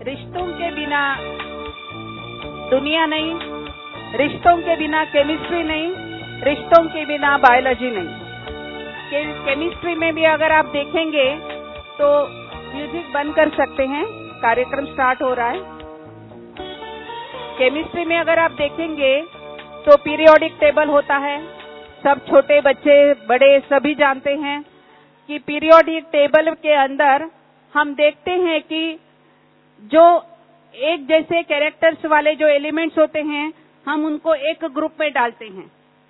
रिश्तों के बिना दुनिया नहीं, रिश्तों के बिना केमिस्ट्री नहीं, रिश्तों के बिना बायोलॉजी नहीं। केमिस्ट्री में भी अगर आप देखेंगे तो म्यूजिक बंद कर सकते हैं, कार्यक्रम स्टार्ट हो रहा है। केमिस्ट्री में अगर आप देखेंगे तो पीरियोडिक टेबल होता है। सब छोटे बच्चे बड़े सभी जानते हैं कि पीरियोडिक टेबल के अंदर हम देखते हैं कि जो एक जैसे कैरेक्टर्स वाले जो एलिमेंट्स होते हैं, हम उनको एक ग्रुप में डालते हैं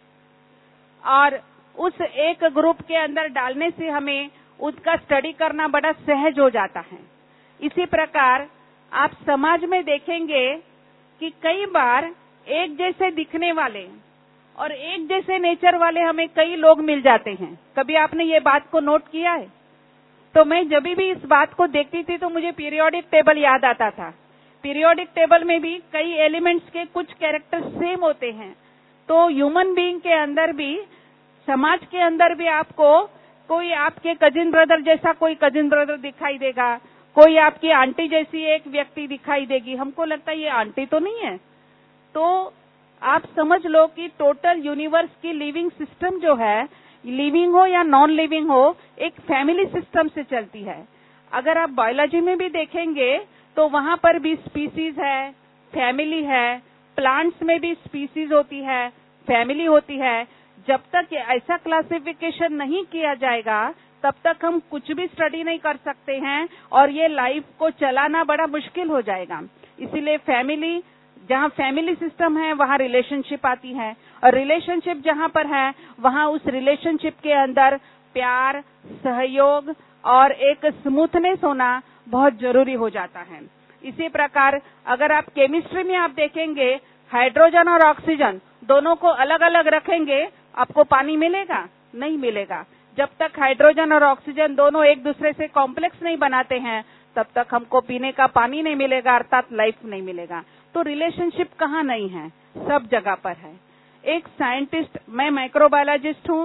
और उस एक ग्रुप के अंदर डालने से हमें उसका स्टडी करना बड़ा सहज हो जाता है। इसी प्रकार आप समाज में देखेंगे कि कई बार एक जैसे दिखने वाले और एक जैसे नेचर वाले हमें कई लोग मिल जाते हैं। कभी आपने ये बात को नोट किया है? तो मैं जब भी इस बात को देखती थी तो मुझे पीरियोडिक टेबल याद आता था। पीरियोडिक टेबल में भी कई एलिमेंट्स के कुछ कैरेक्टर्स सेम होते हैं। तो ह्यूमन बीइंग के अंदर भी, समाज के अंदर भी आपको कोई आपके कजिन ब्रदर जैसा कोई कजिन ब्रदर दिखाई देगा, कोई आपकी आंटी जैसी एक व्यक्ति दिखाई देगी। हमको लगता है ये आंटी तो नहीं है। तो आप समझ लो कि टोटल यूनिवर्स की लिविंग सिस्टम जो है, लिविंग हो या नॉन लिविंग हो, एक फैमिली सिस्टम से चलती है। अगर आप बायोलॉजी में भी देखेंगे तो वहां पर भी स्पीसीज है, फैमिली है। प्लांट्स में भी स्पीसीज होती है, फैमिली होती है। जब तक ऐसा क्लासिफिकेशन नहीं किया जाएगा तब तक हम कुछ भी स्टडी नहीं कर सकते हैं और ये लाइफ को चलाना बड़ा मुश्किल हो जाएगा। इसीलिए फैमिली, जहाँ फैमिली सिस्टम है वहाँ रिलेशनशिप आती है और रिलेशनशिप जहाँ पर है वहाँ उस रिलेशनशिप के अंदर प्यार, सहयोग और एक स्मूथनेस होना बहुत जरूरी हो जाता है। इसी प्रकार अगर आप केमिस्ट्री में आप देखेंगे, हाइड्रोजन और ऑक्सीजन दोनों को अलग अलग रखेंगे, आपको पानी मिलेगा? नहीं मिलेगा। जब तक हाइड्रोजन और ऑक्सीजन दोनों एक दूसरे से कॉम्प्लेक्स नहीं बनाते हैं तब तक हमको पीने का पानी नहीं मिलेगा, अर्थात लाइफ नहीं मिलेगा। तो रिलेशनशिप कहाँ नहीं है? सब जगह पर है। एक साइंटिस्ट, मैं माइक्रोबायोलॉजिस्ट हूँ,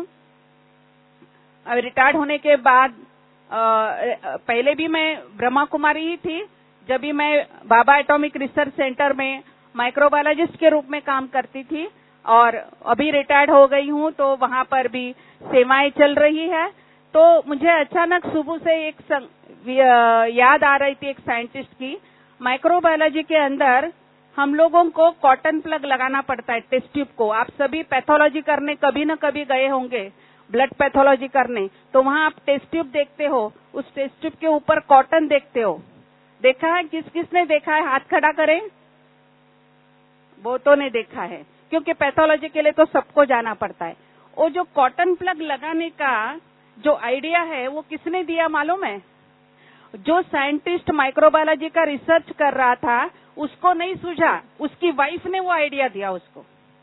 रिटायर्ड होने के बाद पहले भी मैं ब्रह्मा कुमारी ही थी। जब भी मैं बाबा एटॉमिक रिसर्च सेंटर में माइक्रोबायोलॉजिस्ट के रूप में काम करती थी और अभी रिटायर्ड हो गई हूँ, तो वहां पर भी सेवाएं चल रही है। तो मुझे अचानक सुबह से एक याद आ रही थी एक साइंटिस्ट की। माइक्रोबायोलॉजी के अंदर हम लोगों को कॉटन प्लग लगाना पड़ता है टेस्ट ट्यूब को। आप सभी पैथोलॉजी करने कभी न कभी गए होंगे, ब्लड पैथोलॉजी करने, तो वहां आप टेस्ट ट्यूब देखते हो, उस टेस्ट ट्यूब के ऊपर कॉटन देखते हो। देखा है? किस किसने देखा है? हाथ खड़ा करें। बहुतों ने देखा है, क्योंकि पैथोलॉजी के लिए तो सबको जाना पड़ता है। वो जो कॉटन प्लग लगाने का जो आइडिया है वो किसने दिया मालूम है? जो साइंटिस्ट माइक्रोबायोलॉजी का रिसर्च कर रहा था उसको नहीं सूझा, उसकी वाइफ ने वो आइडिया दिया उसको।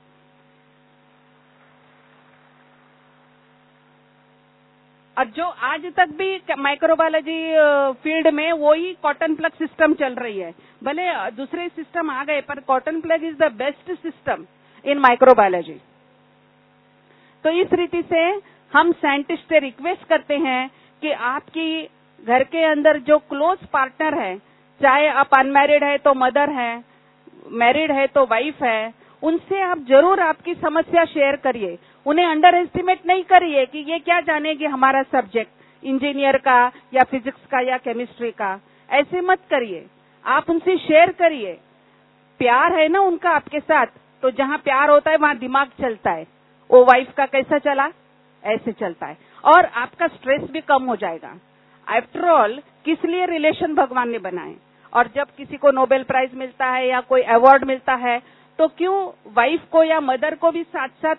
और जो आज तक भी माइक्रोबायोलॉजी फील्ड में वही कॉटन प्लग सिस्टम चल रही है। भले दूसरे सिस्टम आ गए पर cotton plug is the best system in microbiology. तो इस रीति से हम साइंटिस्ट से रिक्वेस्ट करते हैं कि आपकी घर के अंदर जो क्लोज पार्टनर है, चाहे आप अनमैरिड है तो मदर है, मैरिड है तो वाइफ है, उनसे आप जरूर आपकी समस्या शेयर करिए। उन्हें अंडर एस्टिमेट नहीं करिए कि ये क्या जानेगी हमारा सब्जेक्ट, इंजीनियर का या फिजिक्स का या केमिस्ट्री का। ऐसे मत करिए, आप उनसे शेयर करिए। प्यार है ना उनका आपके साथ, तो जहाँ प्यार होता है वहाँ दिमाग चलता है। वो वाइफ का कैसा चला, ऐसे चलता है, और आपका स्ट्रेस भी कम हो जाएगा। आफ्टर ऑल किस लिए रिलेशन भगवान ने बनाए? और जब किसी को नोबेल प्राइज मिलता है या कोई अवार्ड मिलता है तो क्यों वाइफ को या मदर को भी साथ साथ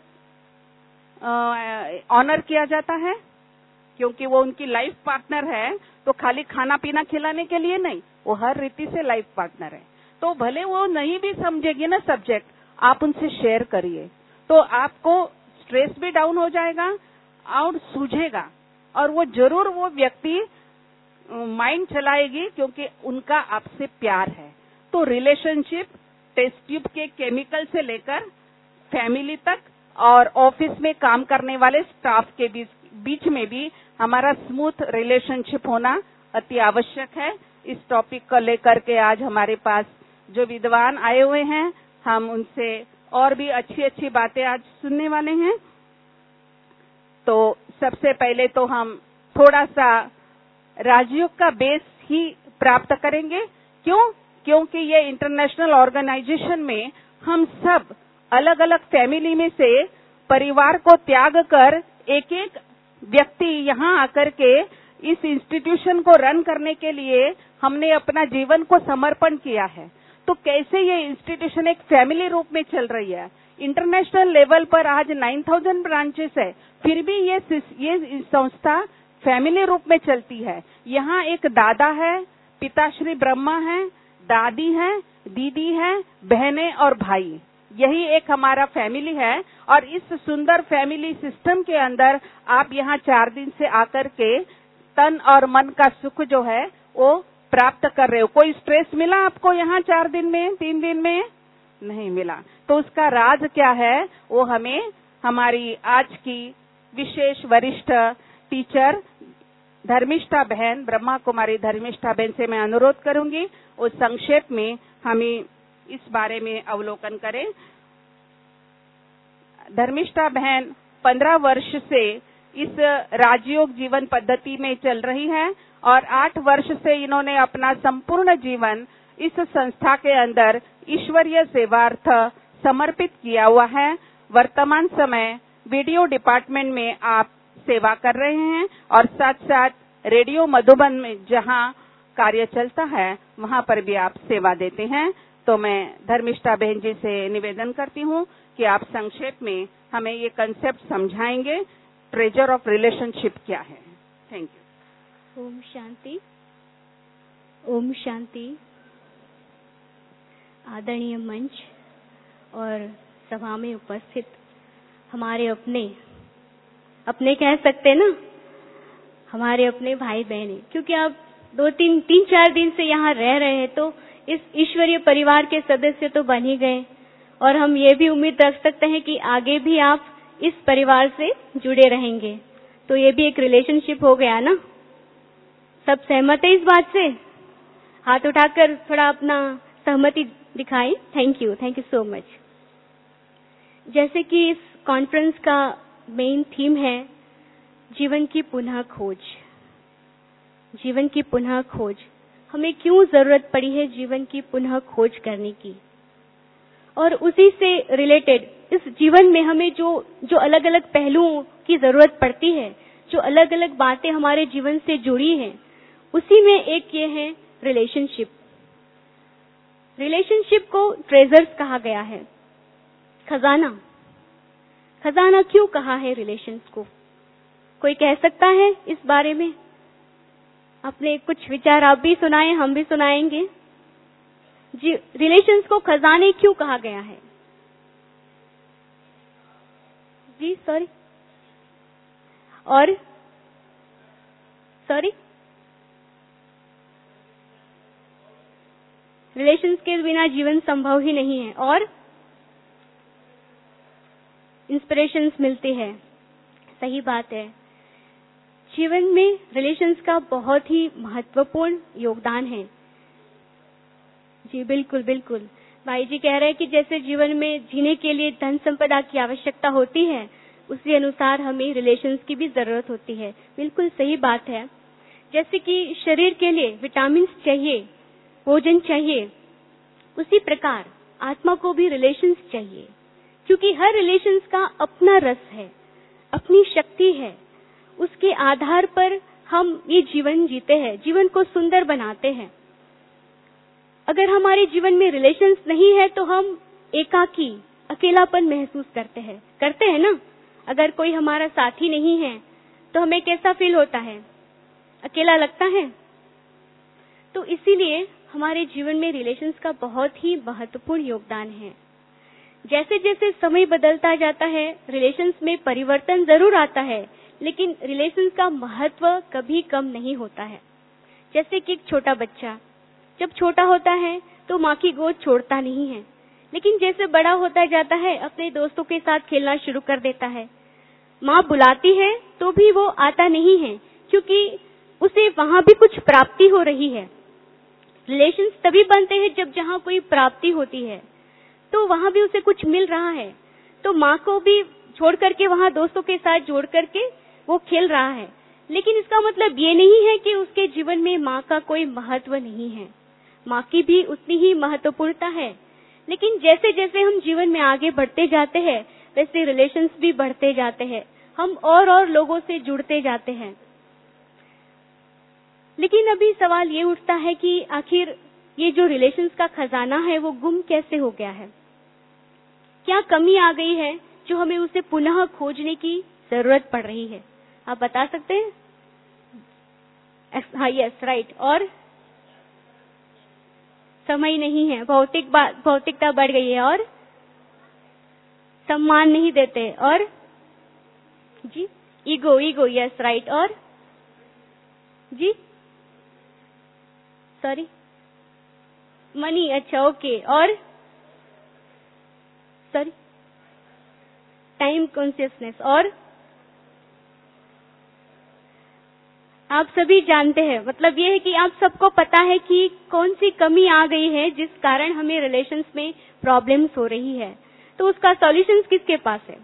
ऑनर किया जाता है? क्योंकि वो उनकी लाइफ पार्टनर है। तो खाली खाना पीना खिलाने के लिए नहीं, वो हर रीति से लाइफ पार्टनर है। तो भले वो नहीं भी समझेगी ना सब्जेक्ट, आप उनसे शेयर करिए, तो आपको स्ट्रेस भी डाउन हो जाएगा और सूझेगा, और वो जरूर वो व्यक्ति माइंड चलाएगी क्योंकि उनका आपसे प्यार है। तो रिलेशनशिप टेस्ट ट्यूब के केमिकल से लेकर फैमिली तक और ऑफिस में काम करने वाले स्टाफ के बीच में भी हमारा स्मूथ रिलेशनशिप होना अति आवश्यक है। इस टॉपिक को लेकर के आज हमारे पास जो विद्वान आए हुए हैं, हम उनसे और भी अच्छी अच्छी बातें आज सुनने वाले हैं। तो सबसे पहले तो हम थोड़ा सा राजयोग का बेस ही प्राप्त करेंगे। क्यों? क्योंकि ये इंटरनेशनल ऑर्गेनाइजेशन में हम सब अलग अलग फैमिली में से परिवार को त्याग कर एक एक व्यक्ति यहाँ आकर के इस इंस्टीट्यूशन को रन करने के लिए हमने अपना जीवन को समर्पण किया है। तो कैसे ये इंस्टीट्यूशन एक फैमिली रूप में चल रही है। इंटरनेशनल लेवल पर आज 9000 ब्रांचेस है, फिर भी ये संस्था फैमिली रूप में चलती है। यहाँ एक दादा है, पिताश्री ब्रह्मा है, दादी है, दीदी है, बहनें और भाई, यही एक हमारा फैमिली है। और इस सुंदर फैमिली सिस्टम के अंदर आप यहाँ 4 दिन से आकर के तन और मन का सुख जो है वो प्राप्त कर रहे हो। कोई स्ट्रेस मिला आपको यहाँ 4 दिन में, 3 दिन में? नहीं मिला। तो उसका राज क्या है वो हमें हमारी आज की विशेष वरिष्ठ टीचर धर्मिष्ठा बहन, ब्रह्मा कुमारी धर्मिष्ठा बहन से मैं अनुरोध करूंगी वो संक्षेप में हमें इस बारे में अवलोकन करें। धर्मिष्ठा बहन 15 वर्ष से इस राजयोग जीवन पद्धति में चल रही है और 8 वर्ष से इन्होंने अपना संपूर्ण जीवन इस संस्था के अंदर ईश्वरीय सेवार्थ समर्पित किया हुआ है। वर्तमान समय वीडियो डिपार्टमेंट में आप सेवा कर रहे हैं और साथ साथ रेडियो मधुबन में जहां कार्य चलता है वहां पर भी आप सेवा देते हैं। तो मैं धर्मिष्ठा बहन जी से निवेदन करती हूं कि आप संक्षेप में हमें ये कंसेप्ट समझाएंगे, ट्रेजर ऑफ रिलेशनशिप क्या है। Thank you. ओम शांति। ओम शांति। आदरणीय मंच और सभा में उपस्थित हमारे अपने कह सकते हैं ना, हमारे अपने भाई बहन, क्योंकि आप 2-3-4 दिन से यहाँ रह रहे हैं तो इस ईश्वरीय परिवार के सदस्य तो बन ही गए और हम ये भी उम्मीद रख सकते हैं कि आगे भी आप इस परिवार से जुड़े रहेंगे। तो ये भी एक रिलेशनशिप हो गया ना। सब सहमत है इस बात से? हाथ उठाकर थोड़ा अपना सहमति दिखाएं। Thank you so much. जैसे कि इस कॉन्फ्रेंस का मेन थीम है जीवन की पुनः खोज। जीवन की पुनः खोज, हमें क्यों जरूरत पड़ी है जीवन की पुनः खोज करने की, और उसी से रिलेटेड इस जीवन में हमें जो अलग अलग पहलुओं की जरूरत पड़ती है, जो अलग अलग बातें हमारे जीवन से जुड़ी हैं, उसी में एक ये है रिलेशनशिप। रिलेशनशिप को ट्रेजर्स कहा गया है, खजाना। खजाना क्यों कहा है रिलेशंस को? कोई कह सकता है इस बारे में? अपने कुछ विचार आप भी सुनाएं, हम भी सुनाएंगे। जी, रिलेशंस को खजाने क्यों कहा गया है? जी सॉरी, और सॉरी, रिलेशंस के बिना जीवन संभव ही नहीं है और इंस्पिरेशंस मिलती है। सही बात है। जीवन में रिलेशंस का बहुत ही महत्वपूर्ण योगदान है। जी बिल्कुल बिल्कुल। भाई जी कह रहे हैं कि जैसे जीवन में जीने के लिए धन संपदा की आवश्यकता होती है, उसी अनुसार हमें रिलेशंस की भी जरूरत होती है। बिल्कुल सही बात है। जैसे कि शरीर के लिए विटामिन चाहिए, भोजन चाहिए, उसी प्रकार आत्मा को भी रिलेशंस चाहिए, क्योंकि हर रिलेशंस का अपना रस है, अपनी शक्ति है। उसके आधार पर हम ये जीवन जीते हैं, जीवन को सुंदर बनाते हैं। अगर हमारे जीवन में रिलेशंस नहीं है तो हम एकाकी, अकेलापन महसूस करते हैं ना। अगर कोई हमारा साथी नहीं है तो हमें कैसा फील होता है? अकेला लगता है। तो इसीलिए हमारे जीवन में रिलेशंस का बहुत ही महत्वपूर्ण योगदान है। जैसे जैसे समय बदलता जाता है, रिलेशंस में परिवर्तन जरूर आता है, लेकिन रिलेशंस का महत्व कभी कम नहीं होता है। जैसे कि एक छोटा बच्चा जब छोटा होता है तो माँ की गोद छोड़ता नहीं है, लेकिन जैसे बड़ा होता जाता है अपने दोस्तों के साथ खेलना शुरू कर देता है। माँ बुलाती है तो भी वो आता नहीं है, क्योंकि उसे वहां भी कुछ प्राप्ति हो रही है। रिलेशंस तभी बनते हैं जब जहाँ कोई प्राप्ति होती है, तो वहां भी उसे कुछ मिल रहा है, तो माँ को भी छोड़ करके वहां दोस्तों के साथ जोड़ करके वो खेल रहा है। लेकिन इसका मतलब ये नहीं है कि उसके जीवन में माँ का कोई महत्व नहीं है। माँ की भी उतनी ही महत्वपूर्णता है। लेकिन जैसे जैसे हम जीवन में आगे बढ़ते जाते हैं, वैसे रिलेशंस भी बढ़ते जाते हैं, हम और लोगों से जुड़ते जाते हैं। लेकिन अभी सवाल ये उठता है कि आखिर ये जो रिलेशंस का खजाना है वो गुम कैसे हो गया है? क्या कमी आ गई है जो हमें उसे पुनः खोजने की जरूरत पड़ रही है? आप बता सकते हैं? हाँ, यस, राइट। और समय नहीं है, भौतिकता बढ़ गई है, और सम्मान नहीं देते, और जी ईगो, यस, राइट। और जी सॉरी, मनी, अच्छा, ओके। और सॉरी, टाइम कॉन्शियसनेस। और आप सभी जानते हैं, मतलब ये है कि आप सबको पता है कि कौन सी कमी आ गई है जिस कारण हमें रिलेशंस में प्रॉब्लम्स हो रही है। तो उसका सॉल्यूशन किसके पास है?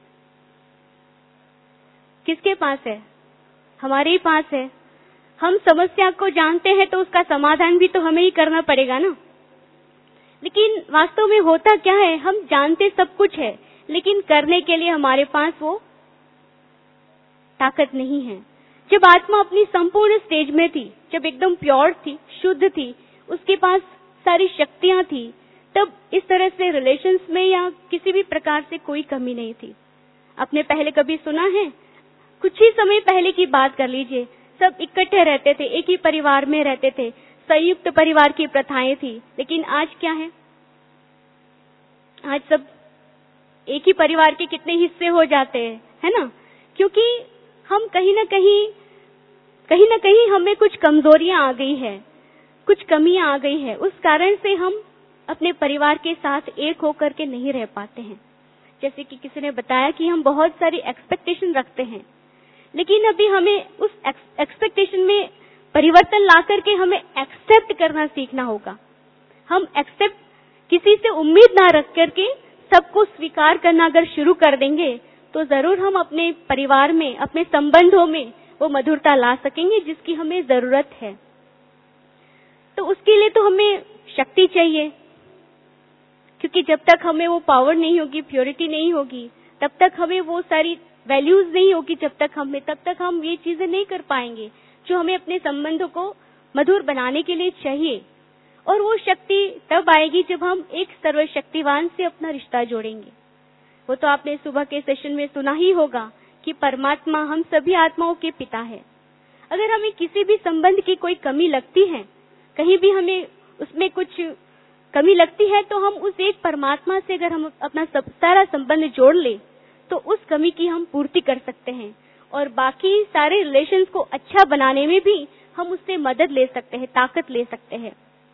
किसके पास है? हमारे ही पास है। हम समस्या को जानते हैं तो उसका समाधान भी तो हमें ही करना पड़ेगा ना। लेकिन वास्तव में होता क्या है, हम जानते सब कुछ है, लेकिन करने के लिए हमारे पास वो ताकत नहीं है। जब आत्मा अपनी संपूर्ण स्टेज में थी, जब एकदम प्योर थी, शुद्ध थी, उसके पास सारी शक्तियां थी, तब इस तरह से रिलेशंस में या किसी भी प्रकार से कोई कमी नहीं थी। आपने पहले कभी सुना है? कुछ ही समय पहले की बात कर लीजिए, सब इकट्ठे रहते थे, एक ही परिवार में रहते थे, संयुक्त परिवार की प्रथाएं थी। लेकिन आज क्या है? आज सब एक ही परिवार के कितने हिस्से हो जाते हैं, है ना? क्योंकि हम कहीं ना कहीं हमें कुछ कमजोरियां आ गई है, कुछ कमियां आ गई है। उस कारण से हम अपने परिवार के साथ एक होकर के नहीं रह पाते हैं। जैसे कि किसी ने बताया कि हम बहुत सारी एक्सपेक्टेशन रखते हैं, लेकिन अभी हमें उस एक्सपेक्टेशन में परिवर्तन ला करके हमें एक्सेप्ट करना सीखना होगा। हम एक्सेप्ट, किसी से उम्मीद ना रख करके सबको स्वीकार करना अगर शुरू कर देंगे, तो जरूर हम अपने परिवार में, अपने संबंधों में वो मधुरता ला सकेंगे जिसकी हमें जरूरत है। तो उसके लिए तो हमें शक्ति चाहिए, क्योंकि जब तक हमें वो पावर नहीं होगी, प्योरिटी नहीं होगी, तब तक हमें वो सारी वैल्यूज नहीं होगी, तब तक हम ये चीजें नहीं कर पाएंगे जो हमें अपने संबंधों को मधुर बनाने के लिए चाहिए। और वो शक्ति तब आएगी जब हम एक सर्वशक्तिवान से अपना रिश्ता जोड़ेंगे। वो तो आपने सुबह के सेशन में सुना ही होगा कि परमात्मा हम सभी आत्माओं के पिता है। अगर हमें किसी भी संबंध की कोई कमी लगती है, कहीं भी हमें उसमें कुछ कमी लगती है, तो हम उस एक परमात्मा से अगर हम अपना सारा संबंध जोड़ ले, तो उस कमी की हम पूर्ति कर सकते हैं। और बाकी सारे रिलेशंस को अच्छा बनाने में भी हम उससे मदद ले सकते हैं, ताकत ले सकते हैं।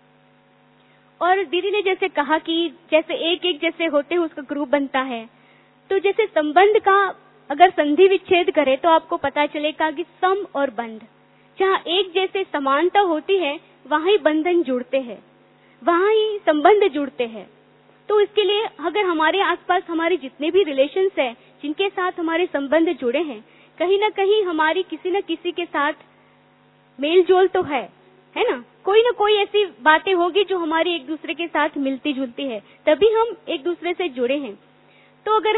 और दीदी ने जैसे कहा कि जैसे एक एक जैसे होते हैं उसका ग्रुप बनता है, तो जैसे संबंध का अगर संधि विच्छेद करे तो आपको पता चलेगा कि सम और बंध, जहाँ एक जैसे समानता होती है वहाँ ही बंधन जुड़ते हैं, वहाँ ही संबंध जुड़ते हैं। तो इसके लिए अगर हमारे आसपास हमारे जितने भी रिलेशंस हैं, जिनके साथ हमारे संबंध जुड़े हैं, कहीं ना कहीं हमारी किसी न किसी के साथ मेल जोल तो है ना? कोई ना कोई ऐसी बातें होगी जो हमारी एक दूसरे के साथ मिलती जुलती है, तभी हम एक दूसरे से जुड़े हैं। तो अगर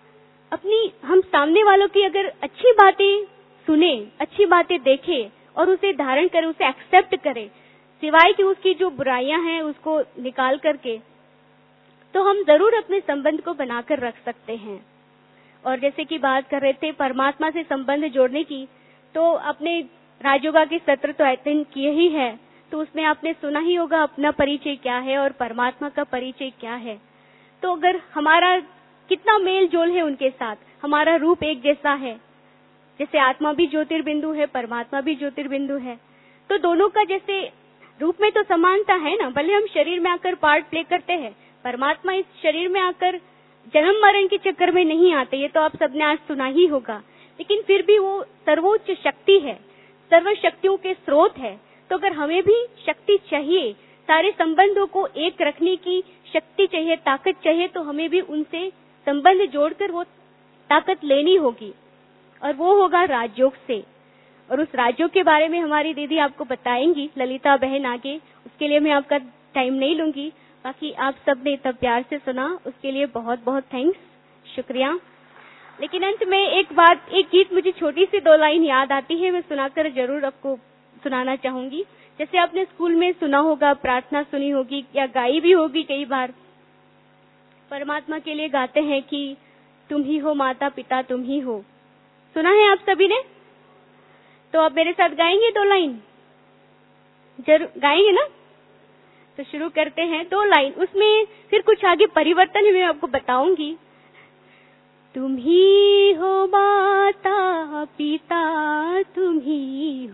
हम सामने वालों की अगर अच्छी बातें सुने, अच्छी बातें देखें और उसे धारण करें, उसे एक्सेप्ट करें, सिवाय कि उसकी जो बुराइयां हैं उसको निकाल करके, तो हम जरूर अपने संबंध को बनाकर रख सकते हैं। और जैसे कि बात कर रहे थे परमात्मा से संबंध जोड़ने की, तो आपने राजयोगा के सत्र तो अटेंड किए ही है, तो उसमें आपने सुना ही होगा अपना परिचय क्या है और परमात्मा का परिचय क्या है। तो अगर हमारा कितना मेल जोल है उनके साथ, हमारा रूप एक जैसा है, जैसे आत्मा भी ज्योतिर्बिंदु है, परमात्मा भी ज्योतिर्बिंदु है, तो दोनों का जैसे रूप में तो समानता है ना। भले हम शरीर में आकर पार्ट प्ले करते हैं, परमात्मा इस शरीर में आकर जन्म मरण के चक्कर में नहीं आते, ये तो आप सबने आज सुना ही होगा। लेकिन फिर भी वो सर्वोच्च शक्ति है, सर्व शक्तियों के स्रोत है, तो अगर हमें भी शक्ति चाहिए, सारे संबंधों को एक रखने की शक्ति चाहिए, ताकत चाहिए, तो हमें भी उनसे संबंध जोड़कर वो ताकत लेनी होगी, और वो होगा राजयोग से। और उस राजयोग के बारे में हमारी दीदी आपको बताएंगी, ललिता बहन आगे, उसके लिए मैं आपका टाइम नहीं लूंगी। बाकी आप सब ने इतना प्यार से सुना, उसके लिए बहुत बहुत थैंक्स, शुक्रिया। लेकिन अंत में एक बात, एक गीत मुझे छोटी सी 2 लाइन याद आती है, मैं सुनाकर जरूर आपको सुनाना चाहूंगी। जैसे आपने स्कूल में सुना होगा, प्रार्थना सुनी होगी या गाई भी होगी कई बार। परमात्मा के लिए गाते हैं कि तुम ही हो माता पिता, तुम ही हो। सुना है आप सभी ने? तो आप मेरे साथ गाएंगे 2 लाइन? जरूर गाएंगे ना? तो शुरू करते हैं 2 लाइन, उसमें फिर कुछ आगे परिवर्तन मैं आपको बताऊंगी। तुम ही हो माता पिता, तुम ही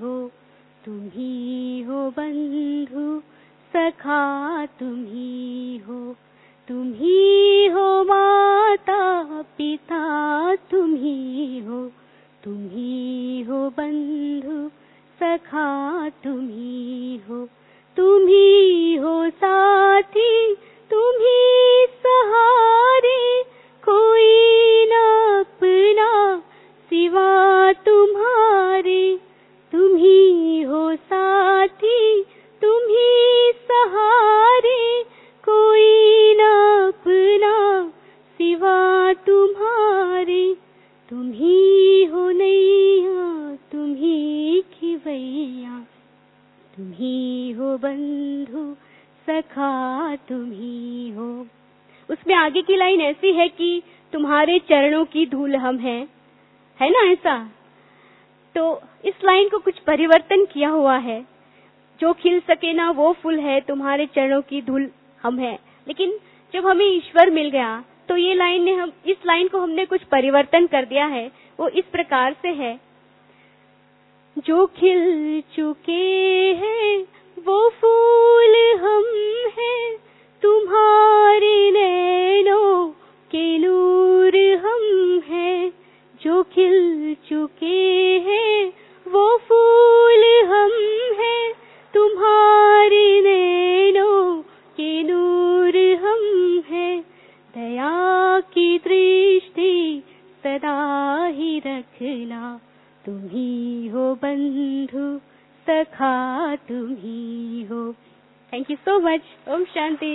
हो बंधु सखा, तुम ही हो माता पिता, तुम ही हो बंधु सखा, तुम ही हो साथी, तुम ही सहारे, कोई न अपना सिवा तुम्हारे। तुम ही हो साथी, तुम ही सहारे, कोई न अपना सिवा तुम्हारे। तुम ही हो नैया, तुम ही खिवैया, तुम ही हो बंधु सखा, तुम ही हो। उसमें आगे की लाइन ऐसी है कि तुम्हारे चरणों की धूल हम हैं, है ना ऐसा? तो इस लाइन को कुछ परिवर्तन किया हुआ है, जो खिल सके ना वो फूल है, तुम्हारे चरणों की धूल हम हैं। लेकिन जब हमें ईश्वर मिल गया तो ये लाइन इस लाइन को हमने कुछ परिवर्तन कर दिया है। वो इस प्रकार से है, जो खिल चुके हैं वो फूल हम हैं, तुम्हारे नैनों के नूर हम हैं। जो खिल चुके हैं वो फूल हम हैं, तुम्हारे नैनों के नूर हम हैं। दया की दृष्टि सदा ही रखना, तुम ही हो बंधु सखा, तुम ही हो। Thank you so much. ओम शांति।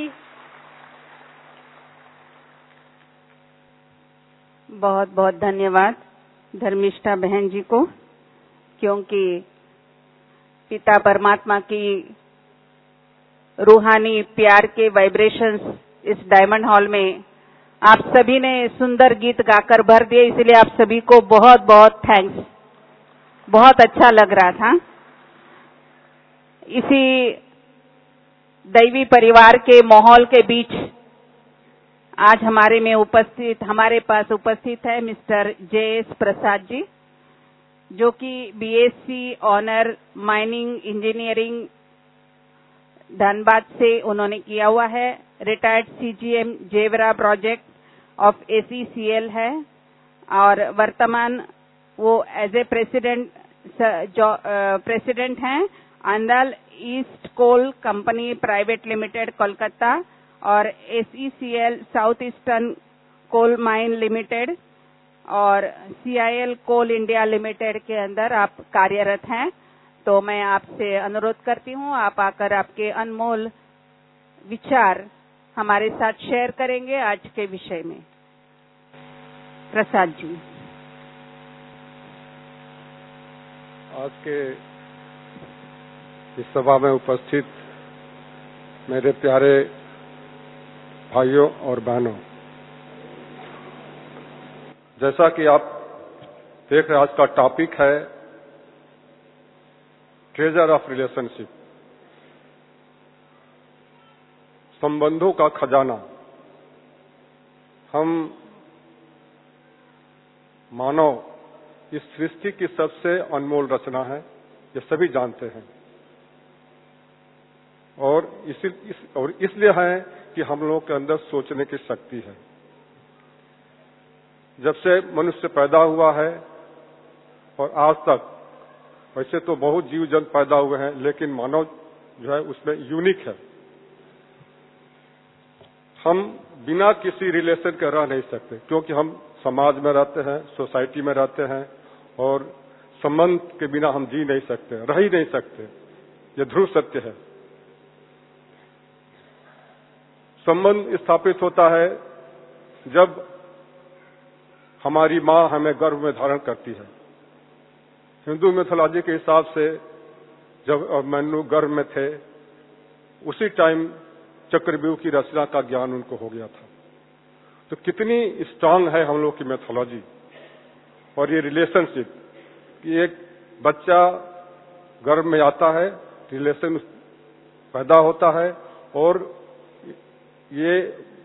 बहुत बहुत धन्यवाद धर्मिष्ठा बहन जी को, क्योंकि पिता परमात्मा की रूहानी प्यार के वाइब्रेशंस इस डायमंड हॉल में आप सभी ने सुंदर गीत गाकर भर दिए, इसलिए आप सभी को बहुत बहुत थैंक्स। बहुत अच्छा लग रहा था। इसी दैवी परिवार के माहौल के बीच आज हमारे पास उपस्थित है मिस्टर जे.एस. प्रसाद जी, जो कि BSc honour mining engineering Dhanbad से उन्होंने किया हुआ है। Retired CGM Jewra project of ACCL है और वर्तमान वो एज ए प्रेसिडेंट हैं Andal east coal company private limited Kolkata और SECL south eastern coal mine limited और सीआईएल कोल इंडिया लिमिटेड के अंदर आप कार्यरत हैं। तो मैं आपसे अनुरोध करती हूं, आप आकर आपके अनमोल विचार हमारे साथ शेयर करेंगे आज के विषय में। प्रसाद जी। आज के इस सभा में उपस्थित मेरे प्यारे भाइयों और बहनों, जैसा कि आप देख रहे हैं, आज का टॉपिक है ट्रेजर ऑफ रिलेशनशिप, संबंधों का खजाना। हम मानव इस सृष्टि की सबसे अनमोल रचना है, ये सभी जानते हैं, और इसलिए है कि हम लोगों के अंदर सोचने की शक्ति है। जब से मनुष्य पैदा हुआ है और आज तक वैसे तो बहुत जीव जंतु पैदा हुए हैं, लेकिन मानव जो है उसमें यूनिक है। हम बिना किसी रिलेशन के रह नहीं सकते, क्योंकि हम समाज में रहते हैं, सोसाइटी में रहते हैं, और संबंध के बिना हम जी नहीं सकते, रह ही नहीं सकते। ये ध्रुव सत्य है। संबंध स्थापित होता है जब हमारी मां हमें गर्भ में धारण करती है। हिंदू मिथोलॉजी के हिसाब से जब मनु गर्भ में थे, उसी टाइम चक्रव्यूह की रचना का ज्ञान उनको हो गया था। तो कितनी स्ट्रांग है हम लोग की मैथोलॉजी और ये रिलेशनशिप कि एक बच्चा गर्भ में आता है, रिलेशन पैदा होता है, और ये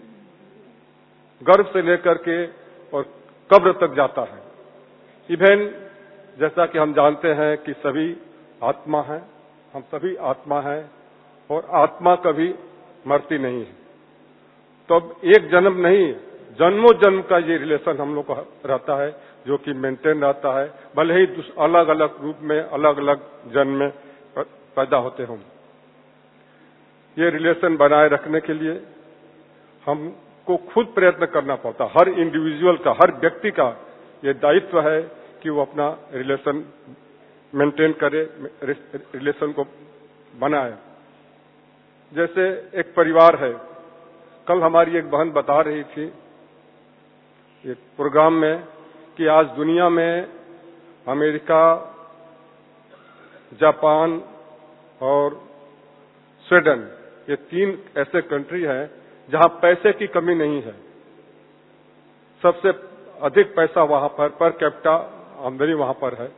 गर्भ से लेकर के और कब्र तक जाता है। इवन जैसा कि हम जानते हैं कि सभी आत्मा है, हम सभी आत्मा है, और आत्मा कभी मरती नहीं है। तो अब एक जन्म नहीं, जन्मों जन्म का ये रिलेशन हम लोग का रहता है, जो कि मेंटेन रहता है, भले ही अलग अलग रूप में अलग अलग जन्म में पैदा होते हों। ये रिलेशन बनाए रखने के लिए हमको खुद प्रयत्न करना पड़ता। हर इंडिविजुअल का, हर व्यक्ति का ये दायित्व है कि वो अपना रिलेशन मेंटेन करे, रिलेशन को बनाए। जैसे एक परिवार है, कल हमारी एक बहन बता रही थी एक प्रोग्राम में कि आज दुनिया में अमेरिका, जापान और स्वीडन, ये 3 ऐसे कंट्री हैं जहां पैसे की कमी नहीं है। सबसे अधिक पैसा वहां पर कैपिटा आमदनी वहां पर है।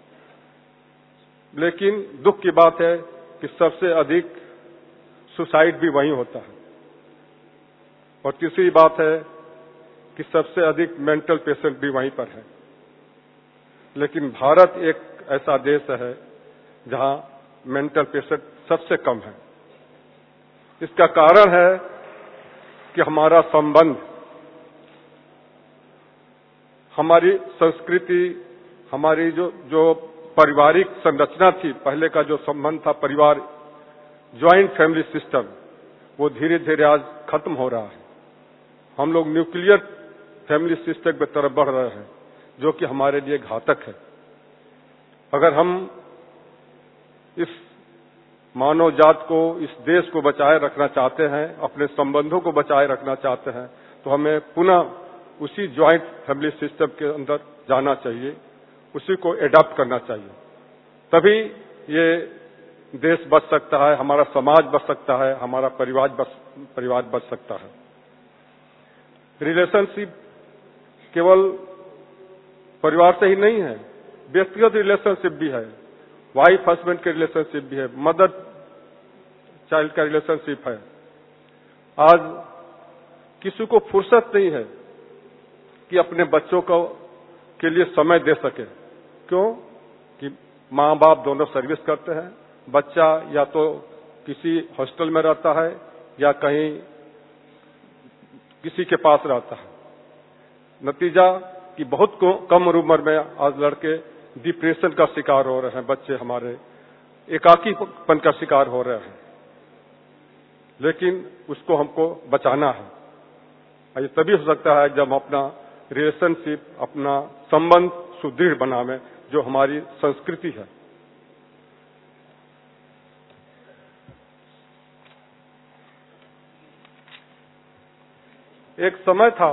लेकिन दुख की बात है कि सबसे अधिक सुसाइड भी वहीं होता है। और तीसरी बात है कि सबसे अधिक मेंटल पेशेंट भी वहीं पर है। लेकिन भारत एक ऐसा देश है जहां मेंटल पेशेंट सबसे कम है। इसका कारण है कि हमारा संबंध, हमारी संस्कृति, हमारी जो पारिवारिक संरचना थी, पहले का जो संबंध था परिवार, ज्वाइंट फैमिली सिस्टम, वो धीरे धीरे आज खत्म हो रहा है। हम लोग न्यूक्लियर फैमिली सिस्टम की तरफ बढ़ रहे हैं, जो कि हमारे लिए घातक है। अगर हम इस मानव जात को, इस देश को बचाए रखना चाहते हैं, अपने संबंधों को बचाए रखना चाहते हैं, तो हमें पुनः उसी ज्वाइंट फैमिली सिस्टम के अंदर जाना चाहिए, उसी को एडॉप्ट करना चाहिए। तभी ये देश बच सकता है, हमारा समाज बच सकता है, हमारा परिवार बच सकता है। रिलेशनशिप केवल परिवार से ही नहीं है, व्यक्तिगत रिलेशनशिप भी है, वाइफ हस्बैंड के रिलेशनशिप भी है, मदर चाइल्ड का रिलेशनशिप है। आज किसी को फुर्सत नहीं है कि अपने बच्चों को के लिए समय दे सके। क्यों? कि माँ बाप दोनों सर्विस करते हैं, बच्चा या तो किसी हॉस्टल में रहता है या कहीं किसी के पास रहता है। नतीजा कि बहुत कम उम्र में आज लड़के डिप्रेशन का शिकार हो रहे हैं, बच्चे हमारे एकाकीपन का शिकार हो रहे हैं। लेकिन उसको हमको बचाना है। ये तभी हो सकता है जब अपना रिलेशनशिप, अपना संबंध सुदृढ़ बनावे, जो हमारी संस्कृति है। एक समय था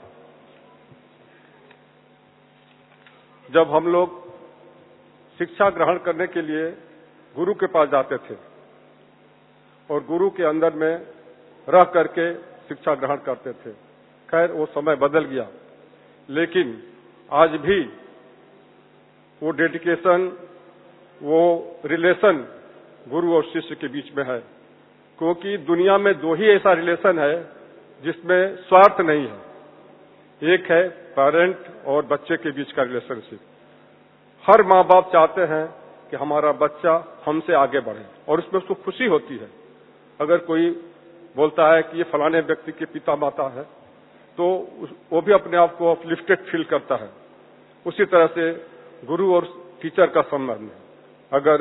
जब हम लोग शिक्षा ग्रहण करने के लिए गुरु के पास जाते थे और गुरु के अंदर में रह करके शिक्षा ग्रहण करते थे। खैर वो समय बदल गया, लेकिन आज भी वो डेडिकेशन, वो रिलेशन गुरु और शिष्य के बीच में है। क्योंकि दुनिया में 2 ही ऐसा रिलेशन है जिसमें स्वार्थ नहीं है। एक है पेरेंट और बच्चे के बीच का रिलेशनशिप। हर माँ बाप चाहते हैं कि हमारा बच्चा हमसे आगे बढ़े और उसमें उसको खुशी होती है। अगर कोई बोलता है कि ये फलाने व्यक्ति के पिता माता है, तो वो भी अपने आप को अपलिफ्टेड फील करता है। उसी तरह से गुरु और टीचर का संबंध है। अगर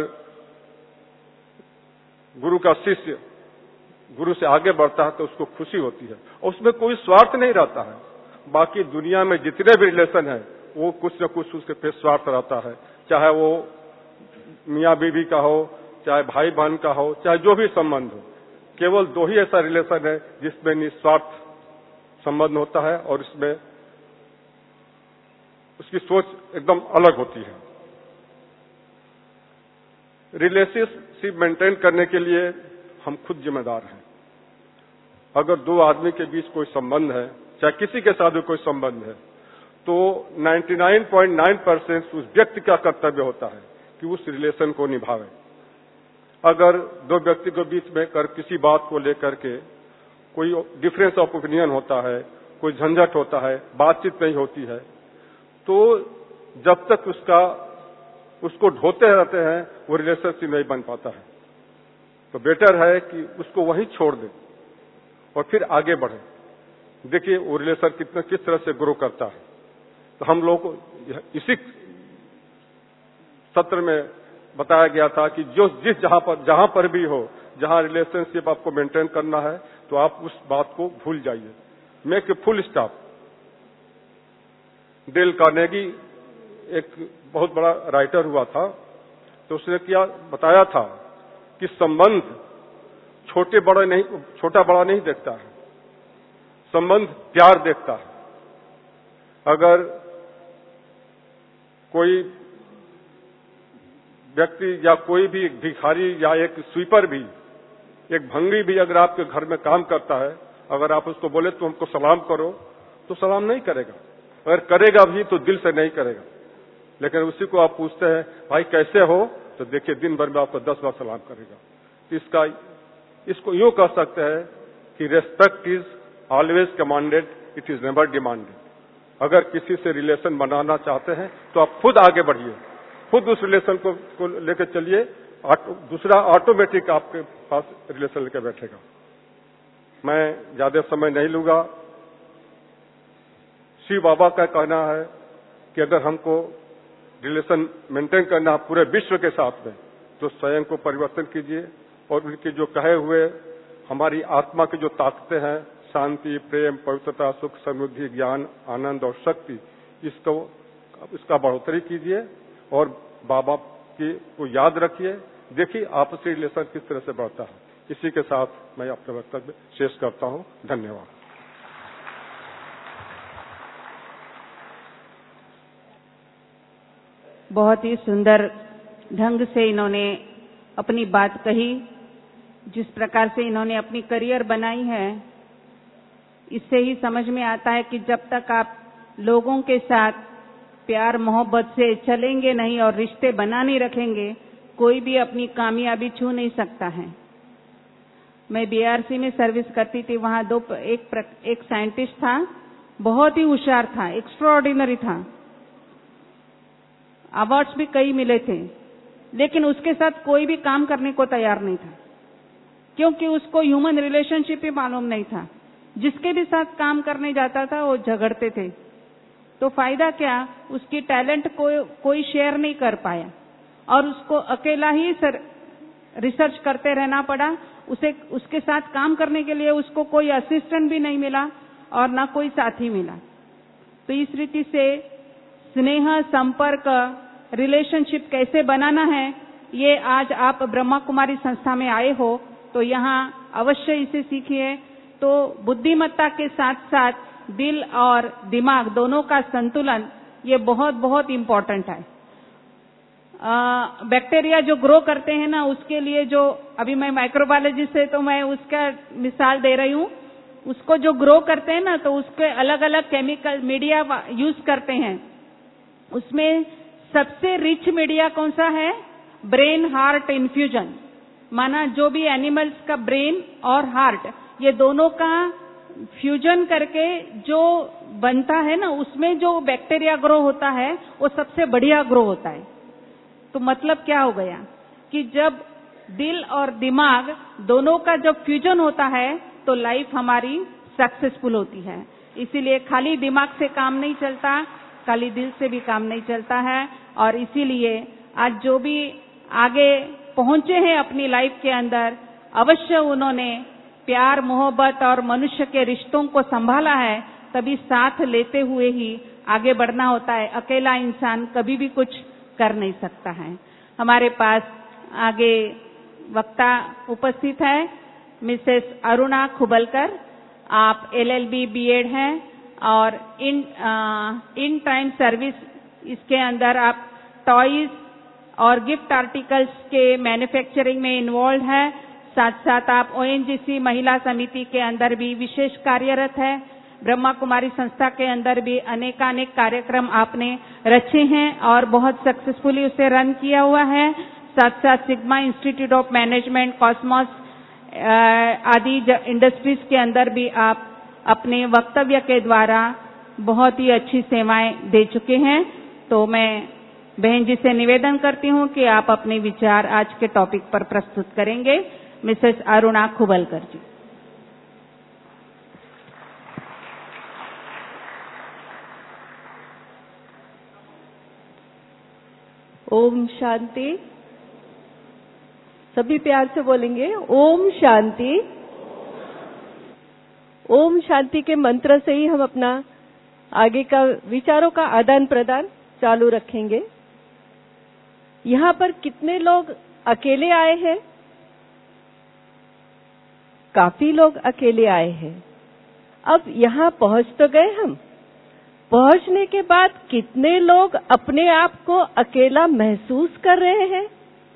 गुरु का शिष्य गुरु से आगे बढ़ता है तो उसको खुशी होती है और उसमें कोई स्वार्थ नहीं रहता है। बाकी दुनिया में जितने भी रिलेशन है वो कुछ न कुछ उसके पे स्वार्थ रहता है, चाहे वो मियाँ बीवी का हो, चाहे भाई बहन का हो, चाहे जो भी संबंध हो। केवल दो ही ऐसा रिलेशन है जिसमें निस्वार्थ संबंध होता है और इसमें उसकी सोच एकदम अलग होती है। रिलेशनशिप मेंटेन करने के लिए हम खुद जिम्मेदार हैं। अगर दो आदमी के बीच कोई संबंध है, चाहे किसी के साथ भी कोई संबंध है, तो 99.9% उस व्यक्ति का कर्तव्य होता है कि उस रिलेशन को निभावे। अगर दो व्यक्ति के बीच में किसी बात को लेकर के कोई डिफरेंस ऑफ ओपिनियन होता है, कोई झंझट होता है, बातचीत नहीं होती है, तो जब तक उसको ढोते रहते हैं वो रिलेशनशिप नहीं बन पाता है। तो बेटर है कि उसको वहीं छोड़ दें और फिर आगे बढ़े। देखिए वो रिलेशन किस तरह से ग्रो करता है। तो हम लोग को इसी सत्र में बताया गया था कि जहां पर भी हो, जहां रिलेशनशिप आपको मेंटेन करना है, तो आप उस बात को भूल जाइए। Make a full stop. Dale Carnegie एक बहुत बड़ा राइटर हुआ था, तो उसने बताया था कि संबंध छोटा बड़ा नहीं देखता है, संबंध प्यार देखता है। अगर कोई व्यक्ति या कोई भी भिखारी या एक स्वीपर भी, एक भंगी भी अगर आपके घर में काम करता है, अगर आप उसको बोले तो हमको सलाम करो, तो सलाम नहीं करेगा। अगर करेगा भी तो दिल से नहीं करेगा। लेकिन उसी को आप पूछते हैं भाई कैसे हो, तो देखिए दिन भर में आपको 10 बार सलाम करेगा। इसको यूं कह सकते हैं कि respect is always commanded, it is never demanded. अगर किसी से रिलेशन बनाना चाहते हैं तो आप खुद आगे बढ़िए, खुद उस रिलेशन को लेकर चलिए, दूसरा ऑटोमेटिक आपके पास रिलेशन लेकर बैठेगा। मैं ज्यादा समय नहीं लूंगा। शिव बाबा का कहना है कि अगर हमको रिलेशन मेंटेन करना है पूरे विश्व के साथ में, तो स्वयं को परिवर्तन कीजिए और उनके जो कहे हुए हमारी आत्मा की जो ताकतें हैं, शांति, प्रेम, पवित्रता, सुख, समृद्धि, ज्ञान, आनंद और शक्ति, इसका बढ़ोतरी कीजिए और बाबा को याद रखिए। देखिए आपसी रिलेशन किस तरह से बढ़ता है। इसी के साथ मैं अपना वक्तव्य शेष करता हूं। धन्यवाद। बहुत ही सुंदर ढंग से इन्होंने अपनी बात कही। जिस प्रकार से इन्होंने अपनी करियर बनाई है, इससे ही समझ में आता है कि जब तक आप लोगों के साथ प्यार मोहब्बत से चलेंगे नहीं और रिश्ते बना नहीं रखेंगे, कोई भी अपनी कामयाबी छू नहीं सकता है। मैं बीआरसी में सर्विस करती थी, वहां एक साइंटिस्ट था, बहुत ही होशियार था, एक्स्ट्राऑर्डिनरी था, अवार्ड्स भी कई मिले थे, लेकिन उसके साथ कोई भी काम करने को तैयार नहीं था, क्योंकि उसको ह्यूमन रिलेशनशिप ही मालूम नहीं था। जिसके भी साथ काम करने जाता था वो झगड़ते थे, तो फायदा क्या, उसकी टैलेंट को कोई शेयर नहीं कर पाया और उसको अकेला ही रिसर्च करते रहना पड़ा। उसके साथ काम करने के लिए उसको कोई असिस्टेंट भी नहीं मिला और ना कोई साथी मिला। तो इस रीति से स्नेह, संपर्क, रिलेशनशिप कैसे बनाना है, ये आज आप ब्रह्मा कुमारी संस्था में आए हो तो यहाँ अवश्य इसे सीखिए। तो बुद्धिमत्ता के साथ साथ दिल और दिमाग दोनों का संतुलन ये बहुत बहुत इम्पोर्टेंट है। बैक्टीरिया जो ग्रो करते हैं ना, उसके लिए जो अभी मैं माइक्रोबायोलॉजी से तो मैं उसका मिसाल दे रही हूँ, उसको जो ग्रो करते हैं ना, तो उसके अलग अलग केमिकल मीडिया यूज करते हैं। उसमें सबसे रिच मीडिया कौन सा है? Brain heart infusion. माना जो भी एनिमल्स का ब्रेन और हार्ट, ये दोनों का फ्यूजन करके जो बनता है ना, उसमें जो बैक्टीरिया ग्रो होता है वो सबसे बढ़िया ग्रो होता है। तो मतलब क्या हो गया कि जब दिल और दिमाग दोनों का जब फ्यूजन होता है तो लाइफ हमारी सक्सेसफुल होती है। इसीलिए खाली दिमाग से काम नहीं चलता, खाली दिल से भी काम नहीं चलता है। और इसीलिए आज जो भी आगे पहुंचे हैं अपनी लाइफ के अंदर, अवश्य उन्होंने प्यार, मोहब्बत और मनुष्य के रिश्तों को संभाला है, तभी साथ लेते हुए ही आगे बढ़ना होता है। अकेला इंसान कभी भी कुछ कर नहीं सकता है। हमारे पास आगे वक्ता उपस्थित है मिसेस अरुणा खुबलकर। आप LLB BEd हैं और इन टाइम सर्विस इसके अंदर आप टॉयज और गिफ्ट आर्टिकल्स के मैन्युफैक्चरिंग में इन्वॉल्व है। साथ साथ आप ONGC महिला समिति के अंदर भी विशेष कार्यरत है। ब्रह्मा कुमारी संस्था के अंदर भी अनेकानेक कार्यक्रम आपने रचे हैं और बहुत सक्सेसफुली उसे रन किया हुआ है। साथ साथ Sigma Institute of Management, Cosmos आदि इंडस्ट्रीज के अंदर भी आप अपने वक्तव्य के द्वारा बहुत ही अच्छी सेवाएं दे चुके हैं। तो मैं बहन जी से निवेदन करती हूं कि आप अपने विचार आज के टॉपिक पर प्रस्तुत करेंगे। मिसेस अरुणा खुबलकर जी। ओम शांति। सभी प्यार से बोलेंगे ओम शांति। ओम शांति के मंत्र से ही हम अपना आगे का विचारों का आदान प्रदान चालू रखेंगे। यहाँ पर कितने लोग अकेले आए हैं? काफी लोग अकेले आए हैं। अब यहाँ पहुंच तो गए हम, पहुंचने के बाद कितने लोग अपने आप को अकेला महसूस कर रहे हैं?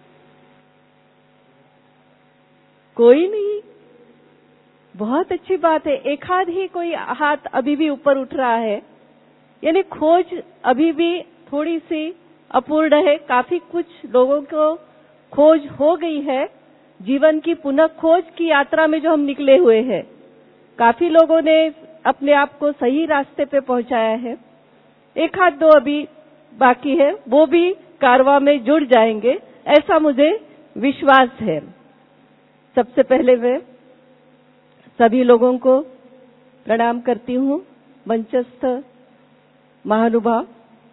कोई नहीं। बहुत अच्छी बात है। एक हाथ ही कोई हाथ अभी भी ऊपर उठ रहा है, यानी खोज अभी भी थोड़ी सी अपूर्ण है। काफी कुछ लोगों को खोज हो गई है। जीवन की पुनः खोज की यात्रा में जो हम निकले हुए हैं, काफी लोगों ने अपने आप को सही रास्ते पे पहुंचाया है। एक हाथ दो अभी बाकी है, वो भी कारवां में जुड़ जाएंगे, ऐसा मुझे विश्वास है। सबसे पहले मैं सभी लोगों को प्रणाम करती हूँ। मंचस्थ महानुभाव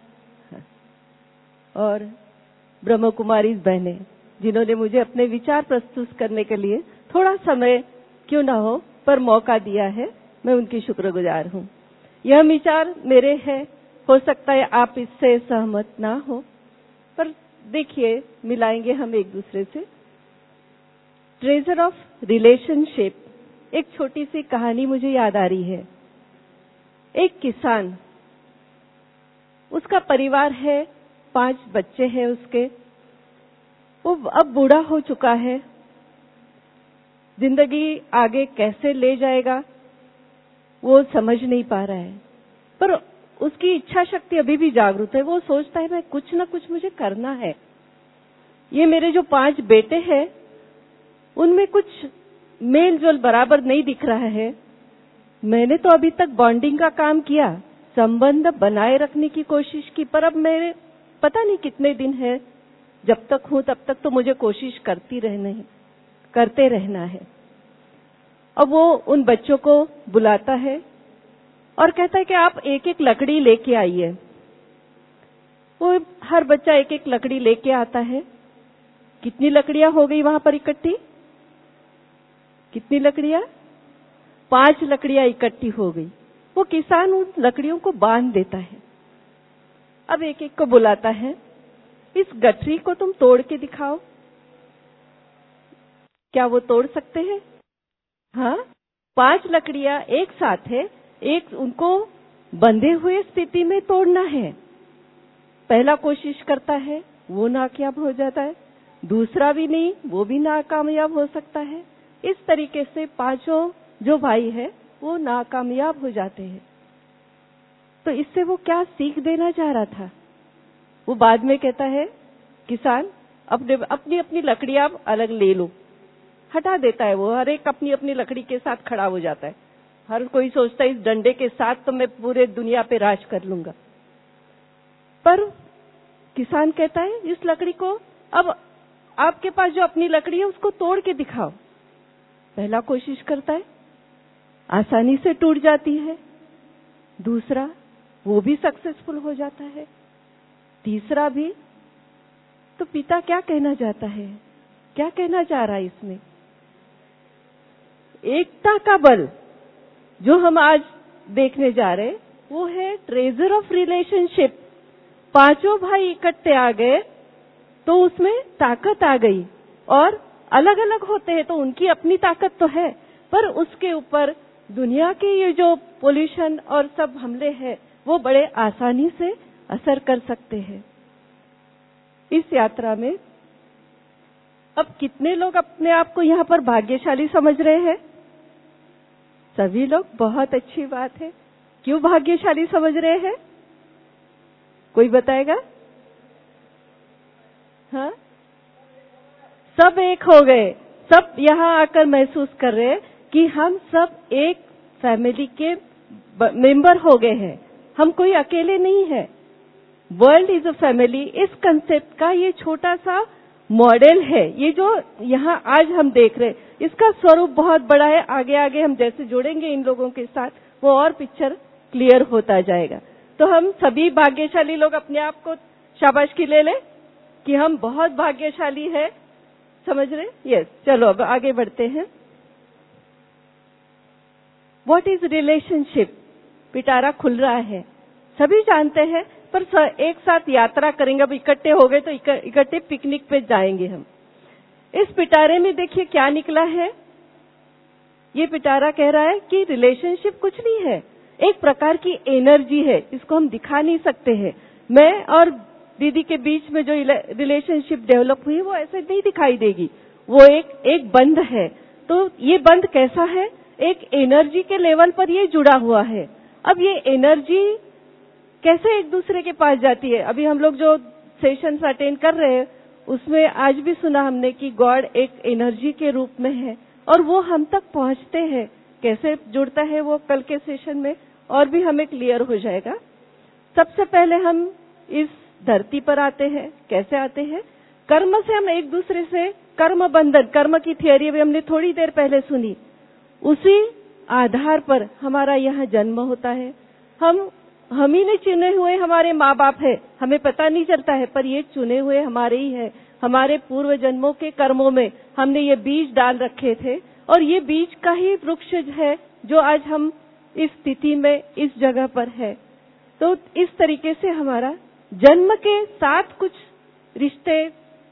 और ब्रह्म कुमारी बहनें, जिन्होंने मुझे अपने विचार प्रस्तुत करने के लिए थोड़ा समय क्यों ना हो पर मौका दिया है, मैं उनकी शुक्रगुजार हूँ। यह विचार मेरे हैं, हो सकता है आप इससे सहमत ना हो, पर देखिए मिलाएंगे हम एक दूसरे से। ट्रेजर ऑफ रिलेशनशिप, एक छोटी सी कहानी मुझे याद आ रही है। एक किसान, उसका परिवार है, 5 बच्चे हैं उसके। वो अब बूढ़ा हो चुका है। जिंदगी आगे कैसे ले जाएगा वो समझ नहीं पा रहा है, पर उसकी इच्छा शक्ति अभी भी जागरूक है। वो सोचता है मैं कुछ ना कुछ मुझे करना है। ये मेरे जो 5 बेटे हैं उनमें कुछ मेल जोल बराबर नहीं दिख रहा है। मैंने तो अभी तक बॉन्डिंग का काम किया, संबंध बनाए रखने की कोशिश की, पर अब मेरे पता नहीं कितने दिन है, जब तक हूं तब तक तो मुझे कोशिश करते रहना है। अब वो उन बच्चों को बुलाता है और कहता है कि आप एक एक लकड़ी लेके आइए। वो हर बच्चा एक एक लकड़ी लेके आता है। कितनी लकड़ियां हो गई वहां पर इकट्ठी? कितनी लकड़ियां? 5 लकड़ियां इकट्ठी हो गई। वो किसान उन लकड़ियों को बांध देता है। अब एक एक को बुलाता है, इस गठरी को तुम तोड़ के दिखाओ। क्या वो तोड़ सकते हैं? हाँ, 5 लकड़ियां एक साथ है, एक उनको बंधे हुए स्थिति में तोड़ना है। पहला कोशिश करता है, वो नाकामयाब हो जाता है। दूसरा भी नहीं, वो भी नाकामयाब हो सकता है। इस तरीके से 5 जो भाई है वो नाकामयाब हो जाते हैं। तो इससे वो क्या सीख देना चाह रहा था? वो बाद में कहता है, किसान अपनी अपनी लकड़ियां अलग ले लो। हटा देता है वो, हर एक अपनी अपनी लकड़ी के साथ खड़ा हो जाता है। हर कोई सोचता है इस डंडे के साथ तो मैं पूरे दुनिया पे राज कर लूंगा। पर किसान कहता है इस लकड़ी को, अब आपके पास जो अपनी लकड़ी है उसको तोड़ के दिखाओ। पहला कोशिश करता है, आसानी से टूट जाती है। दूसरा, वो भी सक्सेसफुल हो जाता है। तीसरा भी, तो पिता क्या कहना चाहता है, क्या कहना चाह रहा है इसमें? एकता का बल जो हम आज देखने जा रहे वो है ट्रेजर ऑफ रिलेशनशिप। पांचों भाई इकट्ठे आ गए तो उसमें ताकत आ गई, और अलग अलग होते हैं तो उनकी अपनी ताकत तो है, पर उसके ऊपर दुनिया के ये जो पोल्यूशन और सब हमले हैं वो बड़े आसानी से असर कर सकते हैं। इस यात्रा में अब कितने लोग अपने आप को यहाँ पर भाग्यशाली समझ रहे हैं? सभी लोग, बहुत अच्छी बात है। क्यों भाग्यशाली समझ रहे हैं? कोई बताएगा? हाँ, सब एक हो गए, सब यहाँ आकर महसूस कर रहे हैं कि हम सब एक फैमिली के मेंबर हो गए हैं, हम कोई अकेले नहीं है। वर्ल्ड इज अ फैमिली, इस कंसेप्ट का ये छोटा सा मॉडल है। ये जो यहाँ आज हम देख रहे हैं इसका स्वरूप बहुत बड़ा है। आगे आगे हम जैसे जुड़ेंगे इन लोगों के साथ वो और पिक्चर क्लियर होता जाएगा। तो हम सभी भाग्यशाली लोग अपने आप को शाबाशी ले लें कि हम बहुत भाग्यशाली है, समझ रहे? यस, चलो अब आगे बढ़ते हैं। What is relationship? पिटारा खुल रहा है, सभी जानते हैं, पर एक साथ यात्रा करेंगे। अब इकट्ठे हो गए तो इकट्ठे पिकनिक पे जाएंगे हम। इस पिटारे में देखिए क्या निकला है। ये पिटारा कह रहा है कि रिलेशनशिप कुछ नहीं है, एक प्रकार की एनर्जी है, इसको हम दिखा नहीं सकते हैं। मैं और दीदी के बीच में जो रिलेशनशिप डेवलप हुई वो ऐसे नहीं दिखाई देगी, वो एक बंध है। तो ये बंध कैसा है? एक एनर्जी के लेवल पर ये जुड़ा हुआ है। अब ये एनर्जी कैसे एक दूसरे के पास जाती है? अभी हम लोग जो सेशंस अटेंड कर रहे हैं उसमें आज भी सुना हमने कि गॉड एक एनर्जी के रूप में है और वो हम तक पहुंचते हैं। कैसे जुड़ता है वो कल के सेशन में और भी हमें क्लियर हो जाएगा। सबसे पहले हम इस धरती पर आते हैं। कैसे आते हैं? कर्म से हम एक दूसरे से कर्म बंधन, कर्म की थियरी भी हमने थोड़ी देर पहले सुनी, उसी आधार पर हमारा यहाँ जन्म होता है। हम ही ने चुने हुए हमारे माँ बाप है, हमें पता नहीं चलता है, पर ये चुने हुए हमारे ही है। हमारे पूर्व जन्मों के कर्मों में हमने ये बीज डाल रखे थे और ये बीज का ही वृक्ष है जो आज हम इस स्थिति में इस जगह पर है। तो इस तरीके से हमारा जन्म के साथ कुछ रिश्ते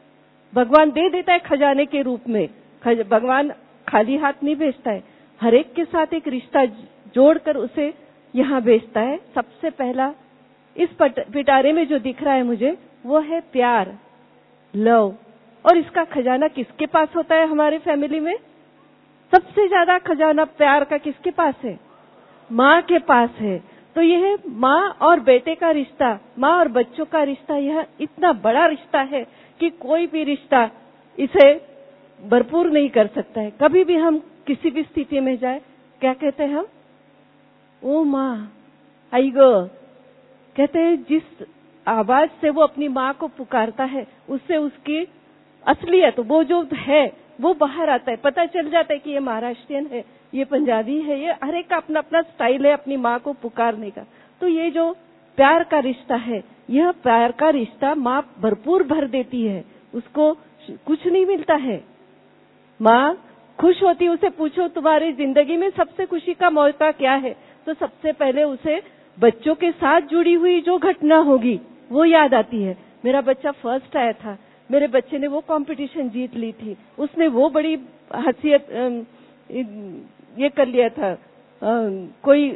भगवान दे देता है खजाने के रूप में। भगवान खाली हाथ नहीं भेजता है, हर एक के साथ एक रिश्ता जोड़कर उसे यहाँ भेजता है। सबसे पहला इस पिटारे में जो दिख रहा है मुझे वो है प्यार, लव। और इसका खजाना किसके पास होता है? हमारे फैमिली में सबसे ज्यादा खजाना प्यार का किसके पास है? माँ के पास है। तो यह माँ और बेटे का रिश्ता, माँ और बच्चों का रिश्ता, यह इतना बड़ा रिश्ता है कि कोई भी रिश्ता इसे भरपूर नहीं कर सकता है। कभी भी हम किसी भी स्थिति में जाए, क्या कहते हैं हम? ओ माँ आई गो, कहते हैं जिस आवाज से वो अपनी माँ को पुकारता है उससे उसकी असलियत, वो जो है वो बाहर आता है। पता चल जाता है कि ये महाराष्ट्रियन है, ये पंजाबी है, ये हर एक का अपना अपना स्टाइल है अपनी माँ को पुकारने का। तो ये जो प्यार का रिश्ता है, यह प्यार का रिश्ता माँ भरपूर भर देती है, उसको कुछ नहीं मिलता है। माँ खुश होती, उसे पूछो तुम्हारी जिंदगी में सबसे खुशी का मौका क्या है, तो सबसे पहले उसे बच्चों के साथ जुड़ी हुई जो घटना होगी वो याद आती है। मेरा बच्चा फर्स्ट आया था, मेरे बच्चे ने वो कंपटीशन जीत ली थी, उसने वो बड़ी हैसियत ये कर लिया था, कोई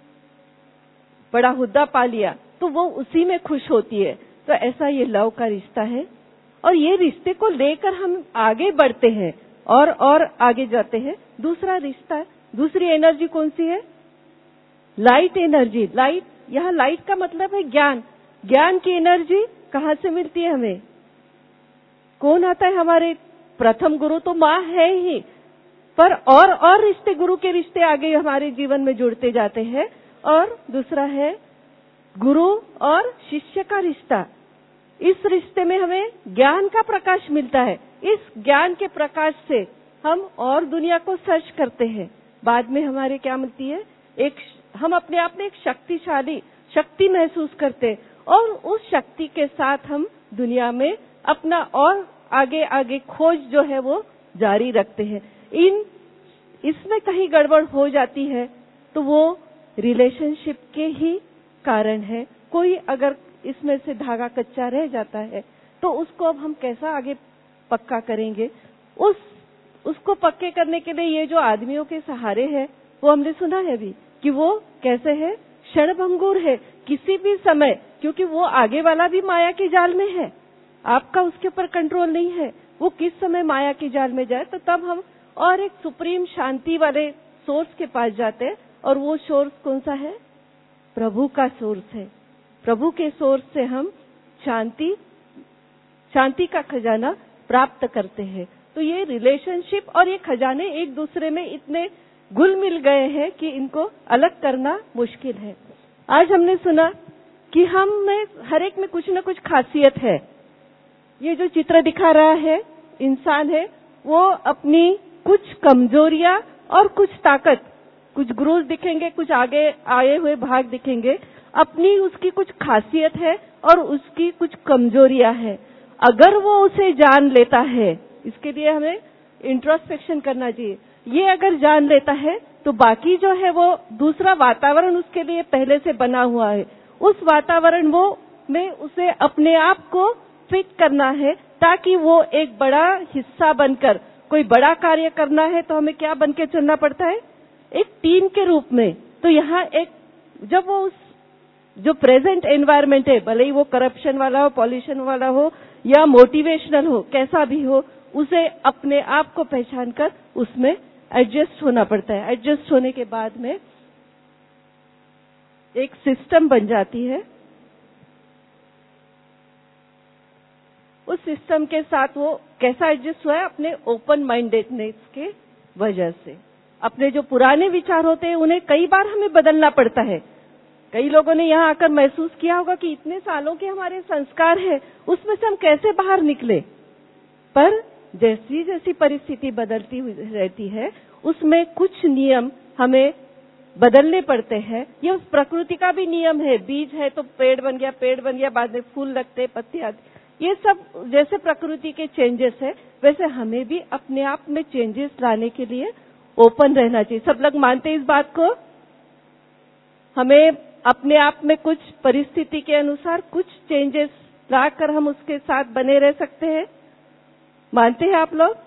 बड़ा हुद्दा पा लिया, तो वो उसी में खुश होती है। तो ऐसा ये लव का रिश्ता है और ये रिश्ते को लेकर हम आगे बढ़ते हैं और आगे जाते हैं। दूसरा रिश्ता, दूसरी एनर्जी कौन सी है? Light energy. लाइट, यहाँ लाइट का मतलब है ज्ञान। ज्ञान की एनर्जी कहाँ से मिलती है हमें? कौन आता है हमारे प्रथम गुरु? तो माँ है ही, पर और रिश्ते, गुरु के रिश्ते आगे हमारे जीवन में जुड़ते जाते हैं। और दूसरा है गुरु और शिष्य का रिश्ता। इस रिश्ते में हमें ज्ञान का प्रकाश मिलता है। इस ज्ञान के प्रकाश से हम और दुनिया को सर्च करते हैं। बाद में हमारे क्या मिलती है? हम अपने आप में एक शक्तिशाली शक्ति महसूस करते हैं और उस शक्ति के साथ हम दुनिया में अपना और आगे आगे खोज जो है वो जारी रखते हैं। इसमें कहीं गड़बड़ हो जाती है तो वो रिलेशनशिप के ही कारण है। कोई अगर इसमें से धागा कच्चा रह जाता है तो उसको अब हम कैसा आगे पक्का करेंगे? उसको पक्के करने के लिए ये जो आदमियों के सहारे है वो हमने सुना है अभी कि वो कैसे है, क्षणभंगुर है किसी भी समय, क्योंकि वो आगे वाला भी माया के जाल में है, आपका उसके ऊपर कंट्रोल नहीं है, वो किस समय माया के जाल में जाए। तो तब हम और एक सुप्रीम शांति वाले सोर्स के पास जाते हैं, और वो सोर्स कौन सा है? प्रभु का सोर्स है। प्रभु के सोर्स से हम शांति का खजाना प्राप्त करते हैं। तो ये रिलेशनशिप और ये खजाने एक दूसरे में इतने घुल मिल गए हैं कि इनको अलग करना मुश्किल है। आज हमने सुना कि हम में हर एक में कुछ न कुछ खासियत है। ये जो चित्र दिखा रहा है इंसान है, वो अपनी कुछ कमजोरियां और कुछ ताकत, कुछ गुरूज दिखेंगे, कुछ आगे आए हुए भाग दिखेंगे, अपनी उसकी कुछ खासियत है और उसकी कुछ कमजोरियां है। अगर वो उसे जान लेता है, इसके लिए हमें इंट्रोस्पेक्शन करना चाहिए, ये अगर जान लेता है तो बाकी जो है वो दूसरा वातावरण उसके लिए पहले से बना हुआ है, उस वातावरण में उसे अपने आप को फिट करना है ताकि वो एक बड़ा हिस्सा बनकर, कोई बड़ा कार्य करना है तो हमें क्या बनके चलना पड़ता है? एक टीम के रूप में। तो यहाँ जब वो उस जो प्रेजेंट एनवायरनमेंट है, भले ही वो करप्शन वाला हो, पॉल्यूशन वाला हो या मोटिवेशनल हो, कैसा भी हो, उसे अपने आप को पहचान कर उसमें एडजस्ट होना पड़ता है। एडजस्ट होने के बाद में एक सिस्टम बन जाती है। उस सिस्टम के साथ वो कैसा एडजस्ट हुआ है? अपने ओपन माइंडेडनेस के वजह से। अपने जो पुराने विचार होते हैं उन्हें कई बार हमें बदलना पड़ता है। कई लोगों ने यहाँ आकर महसूस किया होगा कि इतने सालों के हमारे संस्कार हैं, उसमें से हम कैसे बाहर निकले। पर जैसी जैसी परिस्थिति बदलती हुई रहती है उसमें कुछ नियम हमें बदलने पड़ते हैं। ये उस प्रकृति का भी नियम है, बीज है तो पेड़ बन गया, बाद में फूल लगते, पत्ते आते, ये सब जैसे प्रकृति के चेंजेस है, वैसे हमें भी अपने आप में चेंजेस लाने के लिए ओपन रहना चाहिए। सब लोग मानते हैं इस बात को? हमें अपने आप में कुछ परिस्थिति के अनुसार कुछ चेंजेस लाकर हम उसके साथ बने रह सकते हैं। मानते हैं आप लोग?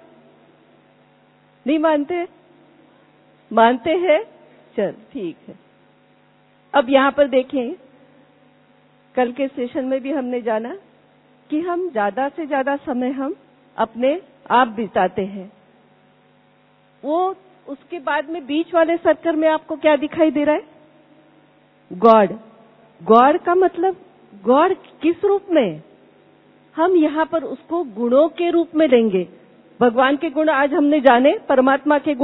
नहीं मानते? मानते हैं? चल ठीक है। अब यहाँ पर देखें, कल के सेशन में भी हमने जाना कि हम ज्यादा से ज्यादा समय हम अपने आप बिताते हैं। वो उसके बाद में बीच वाले सर्कल में आपको क्या दिखाई दे रहा है? गॉड। गॉड का मतलब गॉड किस रूप में? हम यहाँ पर उसको गुणों के रूप में लेंगे। भगवान के गुण आज हमने जाने, परमात्मा के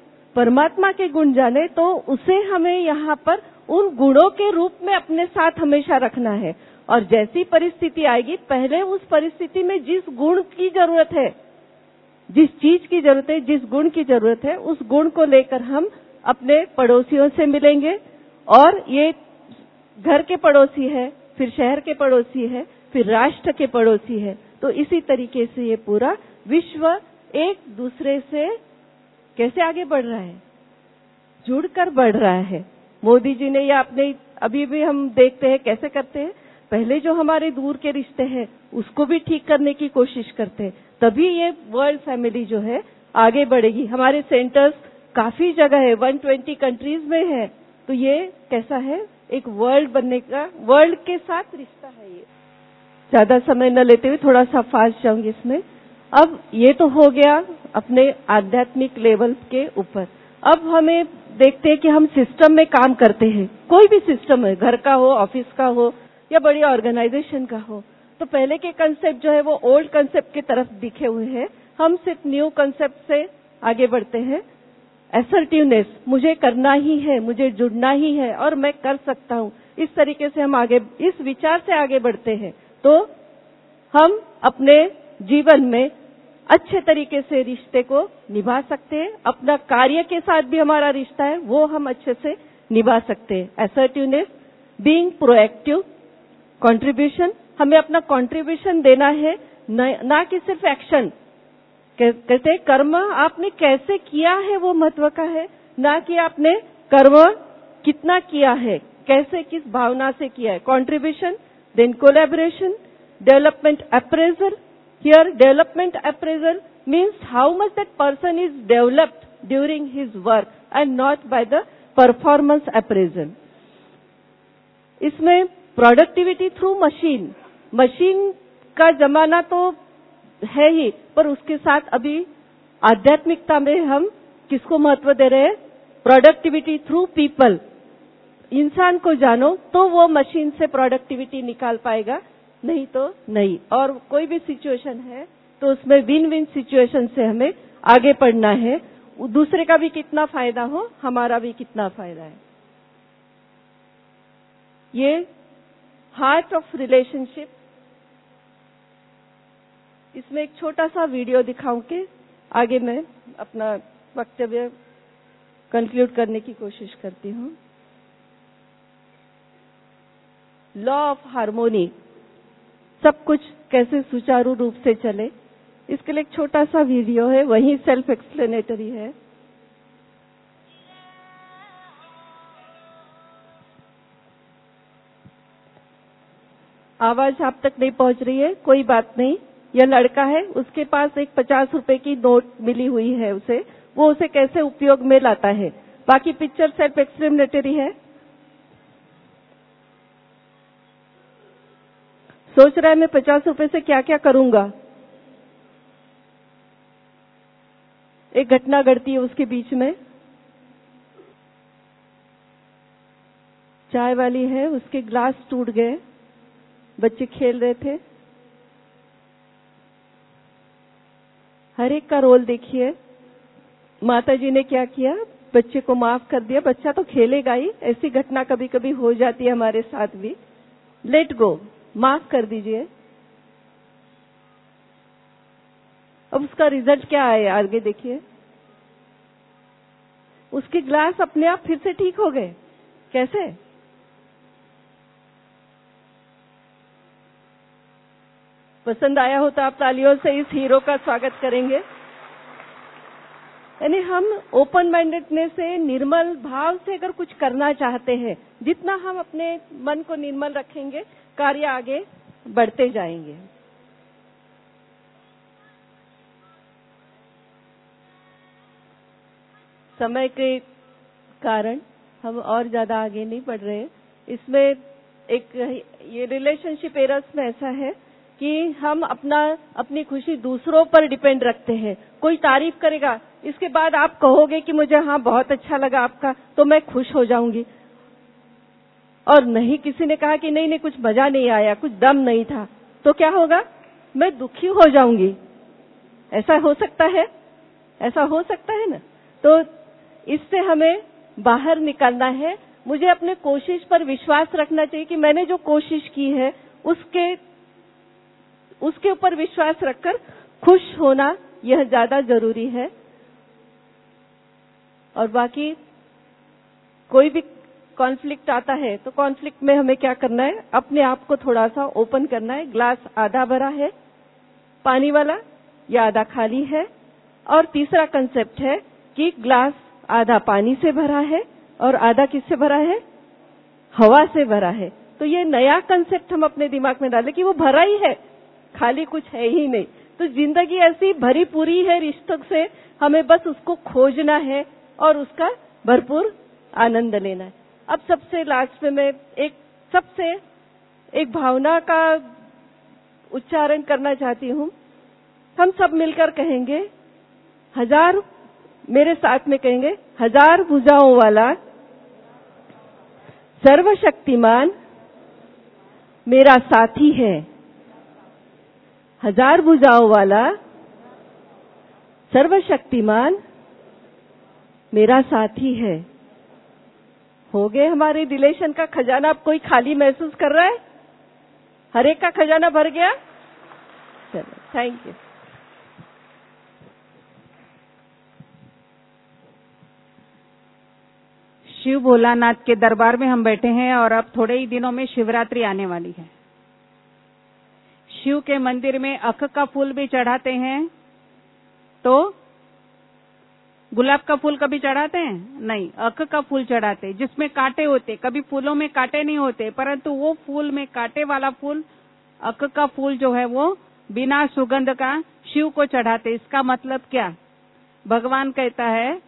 गुण जाने, तो उसे हमें यहाँ पर उन गुणों के रूप में अपने साथ हमेशा रखना है। और जैसी परिस्थिति आएगी, पहले उस परिस्थिति में जिस गुण की जरूरत है, जिस चीज की जरूरत है, जिस गुण की जरूरत है, उस गुण को लेकर हम अपने पड़ोसियों से मिलेंगे। और ये घर के पड़ोसी है, फिर शहर के पड़ोसी है, फिर राष्ट्र के पड़ोसी है। तो इसी तरीके से ये पूरा विश्व एक दूसरे से कैसे आगे बढ़ रहा है? जुड़कर बढ़ रहा है। मोदी जी ने या अपने अभी भी हम देखते हैं कैसे करते हैं, पहले जो हमारे दूर के रिश्ते हैं उसको भी ठीक करने की कोशिश करते हैं, तभी ये वर्ल्ड फैमिली जो है आगे बढ़ेगी। हमारे सेंटर्स काफी जगह है, 120 कंट्रीज में है। तो ये कैसा है? एक वर्ल्ड बनने का, वर्ल्ड के साथ रिश्ता है। ये ज्यादा समय न लेते हुए थोड़ा सा फास्ट जाऊंगी इसमें। अब ये तो हो गया अपने आध्यात्मिक लेवल के ऊपर। अब हमें देखते हैं कि हम सिस्टम में काम करते हैं, कोई भी सिस्टम है, घर का हो, ऑफिस का हो या बड़ी ऑर्गेनाइजेशन का हो। तो पहले के कंसेप्ट जो है वो ओल्ड कंसेप्ट की तरफ दिखे हुए हैं, हम सिर्फ न्यू कंसेप्ट से आगे बढ़ते हैं। असर्टिवनेस, मुझे करना ही है, मुझे जुड़ना ही है और मैं कर सकता हूँ, इस तरीके से हम आगे, इस विचार से आगे बढ़ते हैं। तो हम अपने जीवन में अच्छे तरीके से रिश्ते को निभा सकते हैं। अपना कार्य के साथ भी हमारा रिश्ता है वो हम अच्छे से निभा सकते हैं। असर्टिवनेस, बीइंग प्रोएक्टिव, कंट्रीब्यूशन, हमें अपना कंट्रीब्यूशन देना है ना कि सिर्फ एक्शन। कहते कर्म आपने कैसे किया है वो महत्व का है, ना कि आपने कर्म कितना किया है, कैसे किस भावना से किया है। Contribution, then collaboration, development appraisal. Here development appraisal means how much that person is developed during his work and not by the performance appraisal. इसमें प्रोडक्टिविटी थ्रू मशीन, मशीन का जमाना तो है ही, पर उसके साथ अभी आध्यात्मिकता में हम किसको महत्व दे रहे हैं? Productivity through people. इंसान को जानो तो वो मशीन से प्रोडक्टिविटी निकाल पाएगा, नहीं तो नहीं। और कोई भी सिचुएशन है तो उसमें विन विन सिचुएशन से हमें आगे बढ़ना है, दूसरे का भी कितना फायदा हो, हमारा भी कितना फायदा है। ये हार्ट ऑफ रिलेशनशिप। इसमें एक छोटा सा वीडियो दिखाऊं के आगे मैं अपना वक्तव्य कंक्लूड करने की कोशिश करती हूं। लॉ ऑफ हार्मोनी, सब कुछ कैसे सुचारू रूप से चले, इसके लिए एक छोटा सा वीडियो है, वही सेल्फ एक्सप्लेनेटरी है। आवाज आप तक नहीं पहुंच रही है, कोई बात नहीं। यह लड़का है, उसके पास एक 50 रुपए की नोट मिली हुई है उसे, वो उसे कैसे उपयोग में लाता है। बाकी पिक्चर सेल्फ एक्सप्लेनेटरी है। सोच रहा है मैं 50 रुपए से क्या क्या करूंगा। एक घटना घटती है उसके बीच में। चाय वाली है, उसके ग्लास टूट गए, बच्चे खेल रहे थे। हर एक का रोल देखिए। माताजी ने क्या किया, बच्चे को माफ कर दिया। बच्चा तो खेलेगा ही, ऐसी घटना कभी कभी हो जाती है हमारे साथ भी। लेट गो, माफ कर दीजिए। अब उसका रिजल्ट क्या है आगे देखिए। उसके ग्लास अपने आप फिर से ठीक हो गए। कैसे? पसंद आया हो तो आप तालियों से इस हीरो का स्वागत करेंगे। यानी हम ओपन माइंडेडनेस से, निर्मल भाव से अगर कुछ करना चाहते हैं, जितना हम अपने मन को निर्मल रखेंगे, कार्य आगे बढ़ते जाएंगे। समय के कारण हम और ज्यादा आगे नहीं बढ़ रहे। इसमें एक ये रिलेशनशिप एरर्स में ऐसा है कि हम अपनी खुशी दूसरों पर डिपेंड रखते हैं। कोई तारीफ करेगा, इसके बाद आप कहोगे कि मुझे हाँ बहुत अच्छा लगा आपका, तो मैं खुश हो जाऊंगी। और नहीं, किसी ने कहा कि नहीं कुछ मजा नहीं आया, कुछ दम नहीं था, तो क्या होगा? मैं दुखी हो जाऊंगी। ऐसा हो सकता है? ऐसा हो सकता है ना? तो इससे हमें बाहर निकलना है। मुझे अपने कोशिश पर विश्वास रखना चाहिए कि मैंने जो कोशिश की है उसके ऊपर विश्वास रखकर खुश होना, यह ज्यादा जरूरी है। और बाकी कोई भी कॉन्फ्लिक्ट आता है तो कॉन्फ्लिक्ट में हमें क्या करना है? अपने आप को थोड़ा सा ओपन करना है। ग्लास आधा भरा है पानी वाला या आधा खाली है। और तीसरा कंसेप्ट है कि ग्लास आधा पानी से भरा है और आधा किससे भरा है? हवा से भरा है। तो ये नया कंसेप्ट हम अपने दिमाग में डालें कि वो भरा ही है, खाली कुछ है ही नहीं। तो जिंदगी ऐसी भरी पूरी है रिश्तों से, हमें बस उसको खोजना है और उसका भरपूर आनंद लेना है। अब सबसे लास्ट में मैं एक भावना का उच्चारण करना चाहती हूँ। हम सब मिलकर कहेंगे, मेरे साथ में कहेंगे, 1000 भुजाओं वाला सर्वशक्तिमान मेरा साथी है। 1000 भुजाओं वाला सर्वशक्तिमान मेरा साथी है। हो गए हमारे रिलेशन का खजाना। अब कोई खाली महसूस कर रहा है? हर एक का खजाना भर गया? चलो, थैंक यू। शिव भोलानाथ के दरबार में हम बैठे हैं और अब थोड़े ही दिनों में शिवरात्रि आने वाली है। शिव के मंदिर में अख का फूल भी चढ़ाते हैं, तो गुलाब का फूल कभी चढ़ाते हैं? नहीं, अख का फूल चढ़ाते, जिसमें कांटे होते। कभी फूलों में कांटे नहीं होते, परंतु वो फूल में कांटे वाला फूल, अख का फूल जो है वो बिना सुगंध का शिव को चढ़ाते। इसका मतलब क्या? भगवान कहता है,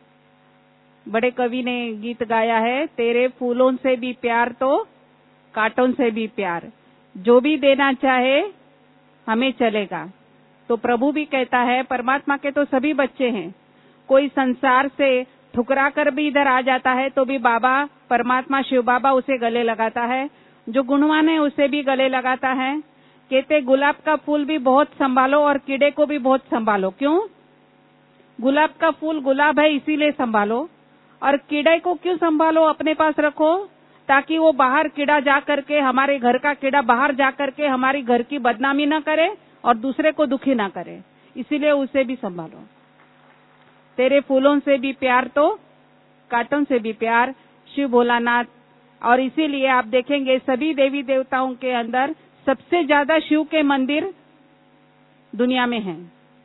बड़े कवि ने गीत गाया है, तेरे फूलों से भी प्यार तो कांटों से भी प्यार, जो भी देना चाहे हमें चलेगा। तो प्रभु भी कहता है, परमात्मा के तो सभी बच्चे हैं, कोई संसार से ठुकरा कर भी इधर आ जाता है तो भी बाबा, परमात्मा शिव बाबा उसे गले लगाता है। जो गुणवान है उसे भी गले लगाता है। कहते गुलाब का फूल भी बहुत संभालो और कीड़े को भी बहुत संभालो। क्यों? गुलाब का फूल गुलाब है इसीलिए संभालो, और कीड़े को क्यों संभालो, अपने पास रखो, ताकि वो बाहर कीड़ा जा करके, हमारे घर का कीड़ा बाहर जा करके हमारी घर की बदनामी ना करे और दूसरे को दुखी ना करे, इसीलिए उसे भी संभालो। तेरे फूलों से भी प्यार तो कांटों से भी प्यार, शिव भोलानाथ। और इसीलिए आप देखेंगे सभी देवी देवताओं के अंदर सबसे ज्यादा शिव के मंदिर दुनिया में हैं।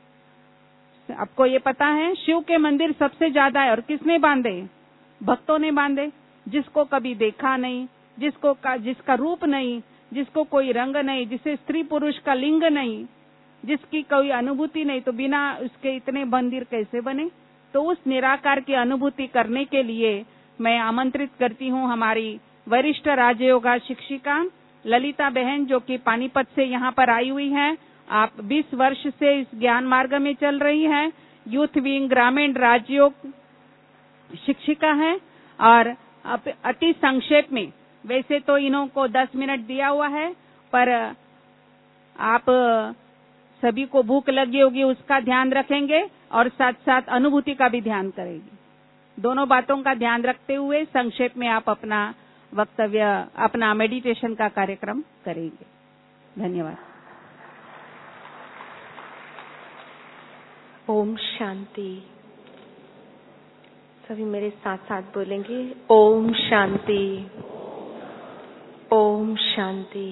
आपको ये पता है? शिव के मंदिर सबसे ज्यादा है। और किसने बांधे? भक्तों ने बांधे, जिसको कभी देखा नहीं, जिसका रूप नहीं, जिसको कोई रंग नहीं, जिसे स्त्री पुरुष का लिंग नहीं, जिसकी कोई अनुभूति नहीं, तो बिना उसके इतने मंदिर कैसे बने? तो उस निराकार की अनुभूति करने के लिए मैं आमंत्रित करती हूँ हमारी वरिष्ठ राजयोगा शिक्षिका ललिता बहन, जो कि पानीपत से यहाँ पर आई हुई हैं। आप 20 वर्ष से इस ज्ञान मार्ग में चल रही हैं, यूथ विंग ग्रामीण राजयोग शिक्षिका हैं। और अति संक्षेप में, वैसे तो इन्हों को 10 मिनट दिया हुआ है, पर आप सभी को भूख लगी होगी उसका ध्यान रखेंगे और साथ साथ अनुभूति का भी ध्यान करेंगे। दोनों बातों का ध्यान रखते हुए संक्षेप में आप अपना वक्तव्य, अपना मेडिटेशन का कार्यक्रम करेंगे। धन्यवाद। ओम शांति। सभी मेरे साथ साथ बोलेंगे, ओम शांति, ओम शांति।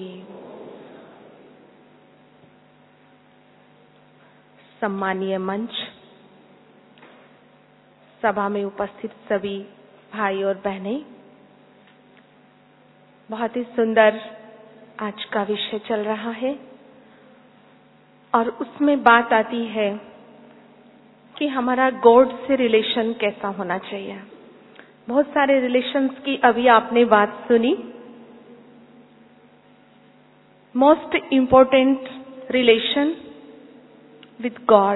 सम्मानीय मंच, सभा में उपस्थित सभी भाई और बहनें, बहुत ही सुंदर आज का विषय चल रहा है और उसमें बात आती है कि हमारा गॉड से रिलेशन कैसा होना चाहिए। बहुत सारे रिलेशंस की अभी आपने बात सुनी। Most important relation with God.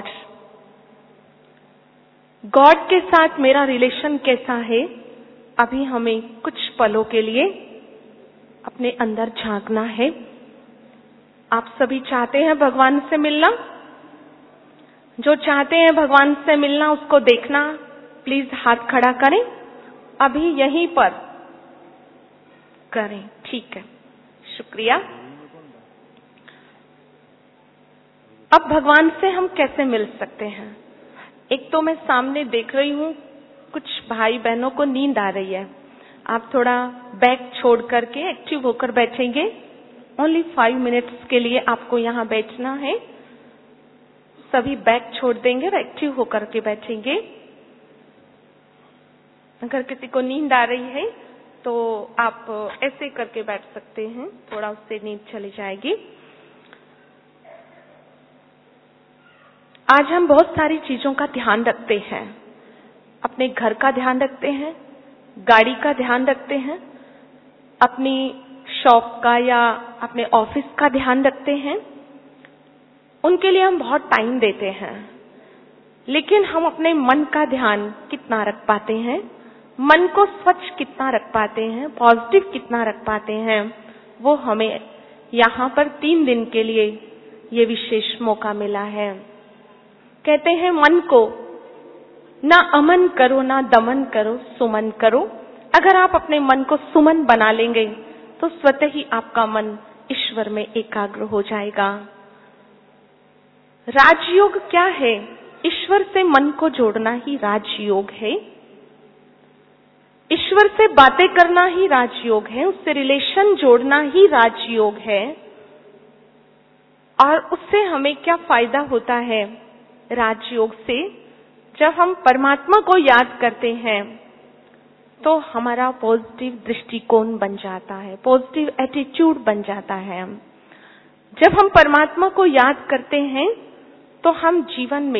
God के साथ मेरा रिलेशन कैसा है, अभी हमें कुछ पलों के लिए अपने अंदर झांकना है। आप सभी चाहते हैं भगवान से मिलना? जो चाहते हैं भगवान से मिलना उसको देखना, प्लीज हाथ खड़ा करें, अभी यहीं पर करें। ठीक है, शुक्रिया। अब भगवान से हम कैसे मिल सकते हैं? एक तो मैं सामने देख रही हूँ कुछ भाई बहनों को नींद आ रही है। आप थोड़ा बैग छोड़ करके एक्टिव होकर बैठेंगे। ओनली 5 मिनट्स के लिए आपको यहाँ बैठना है। सभी बैग छोड़ देंगे और एक्टिव होकर के बैठेंगे। अगर किसी को नींद आ रही है तो आप ऐसे करके बैठ सकते हैं, थोड़ा उससे नींद चली जाएगी। आज हम बहुत सारी चीजों का ध्यान रखते हैं। अपने घर का ध्यान रखते हैं, गाड़ी का ध्यान रखते हैं, अपनी शॉप का या अपने ऑफिस का ध्यान रखते हैं। उनके लिए हम बहुत टाइम देते हैं, लेकिन हम अपने मन का ध्यान कितना रख पाते हैं, मन को स्वच्छ कितना रख पाते हैं, पॉजिटिव कितना रख पाते हैं, वो हमें यहाँ पर 3 दिन के लिए ये विशेष मौका मिला है। कहते हैं मन को ना अमन करो ना दमन करो, सुमन करो। अगर आप अपने मन को सुमन बना लेंगे तो स्वतः ही आपका मन ईश्वर में एकाग्र हो जाएगा। राजयोग क्या है? ईश्वर से मन को जोड़ना ही राजयोग है। ईश्वर से बातें करना ही राजयोग है, उससे रिलेशन जोड़ना ही राजयोग है। और उससे हमें क्या फायदा होता है राजयोग से? जब हम परमात्मा को याद करते हैं तो हमारा पॉजिटिव दृष्टिकोण बन जाता है, पॉजिटिव एटीट्यूड बन जाता है। जब हम परमात्मा को याद करते हैं तो हम जीवन में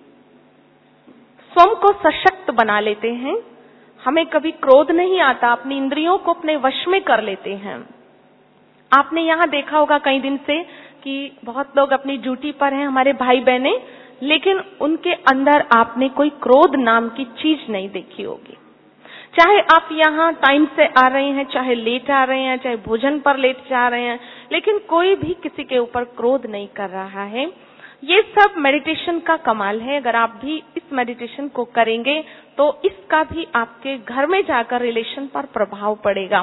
स्वयं को सशक्त बना लेते हैं। हमें कभी क्रोध नहीं आता, अपनी इंद्रियों को अपने वश में कर लेते हैं। आपने यहाँ देखा होगा कई दिन से कि बहुत लोग अपनी ड्यूटी पर हैं, हमारे भाई बहने, लेकिन उनके अंदर आपने कोई क्रोध नाम की चीज नहीं देखी होगी। चाहे आप यहाँ टाइम से आ रहे हैं, चाहे लेट आ रहे हैं, चाहे भोजन पर लेट जा रहे हैं, लेकिन कोई भी किसी के ऊपर क्रोध नहीं कर रहा है। ये सब मेडिटेशन का कमाल है। अगर आप भी इस मेडिटेशन को करेंगे तो इसका भी आपके घर में जाकर रिलेशन पर प्रभाव पड़ेगा।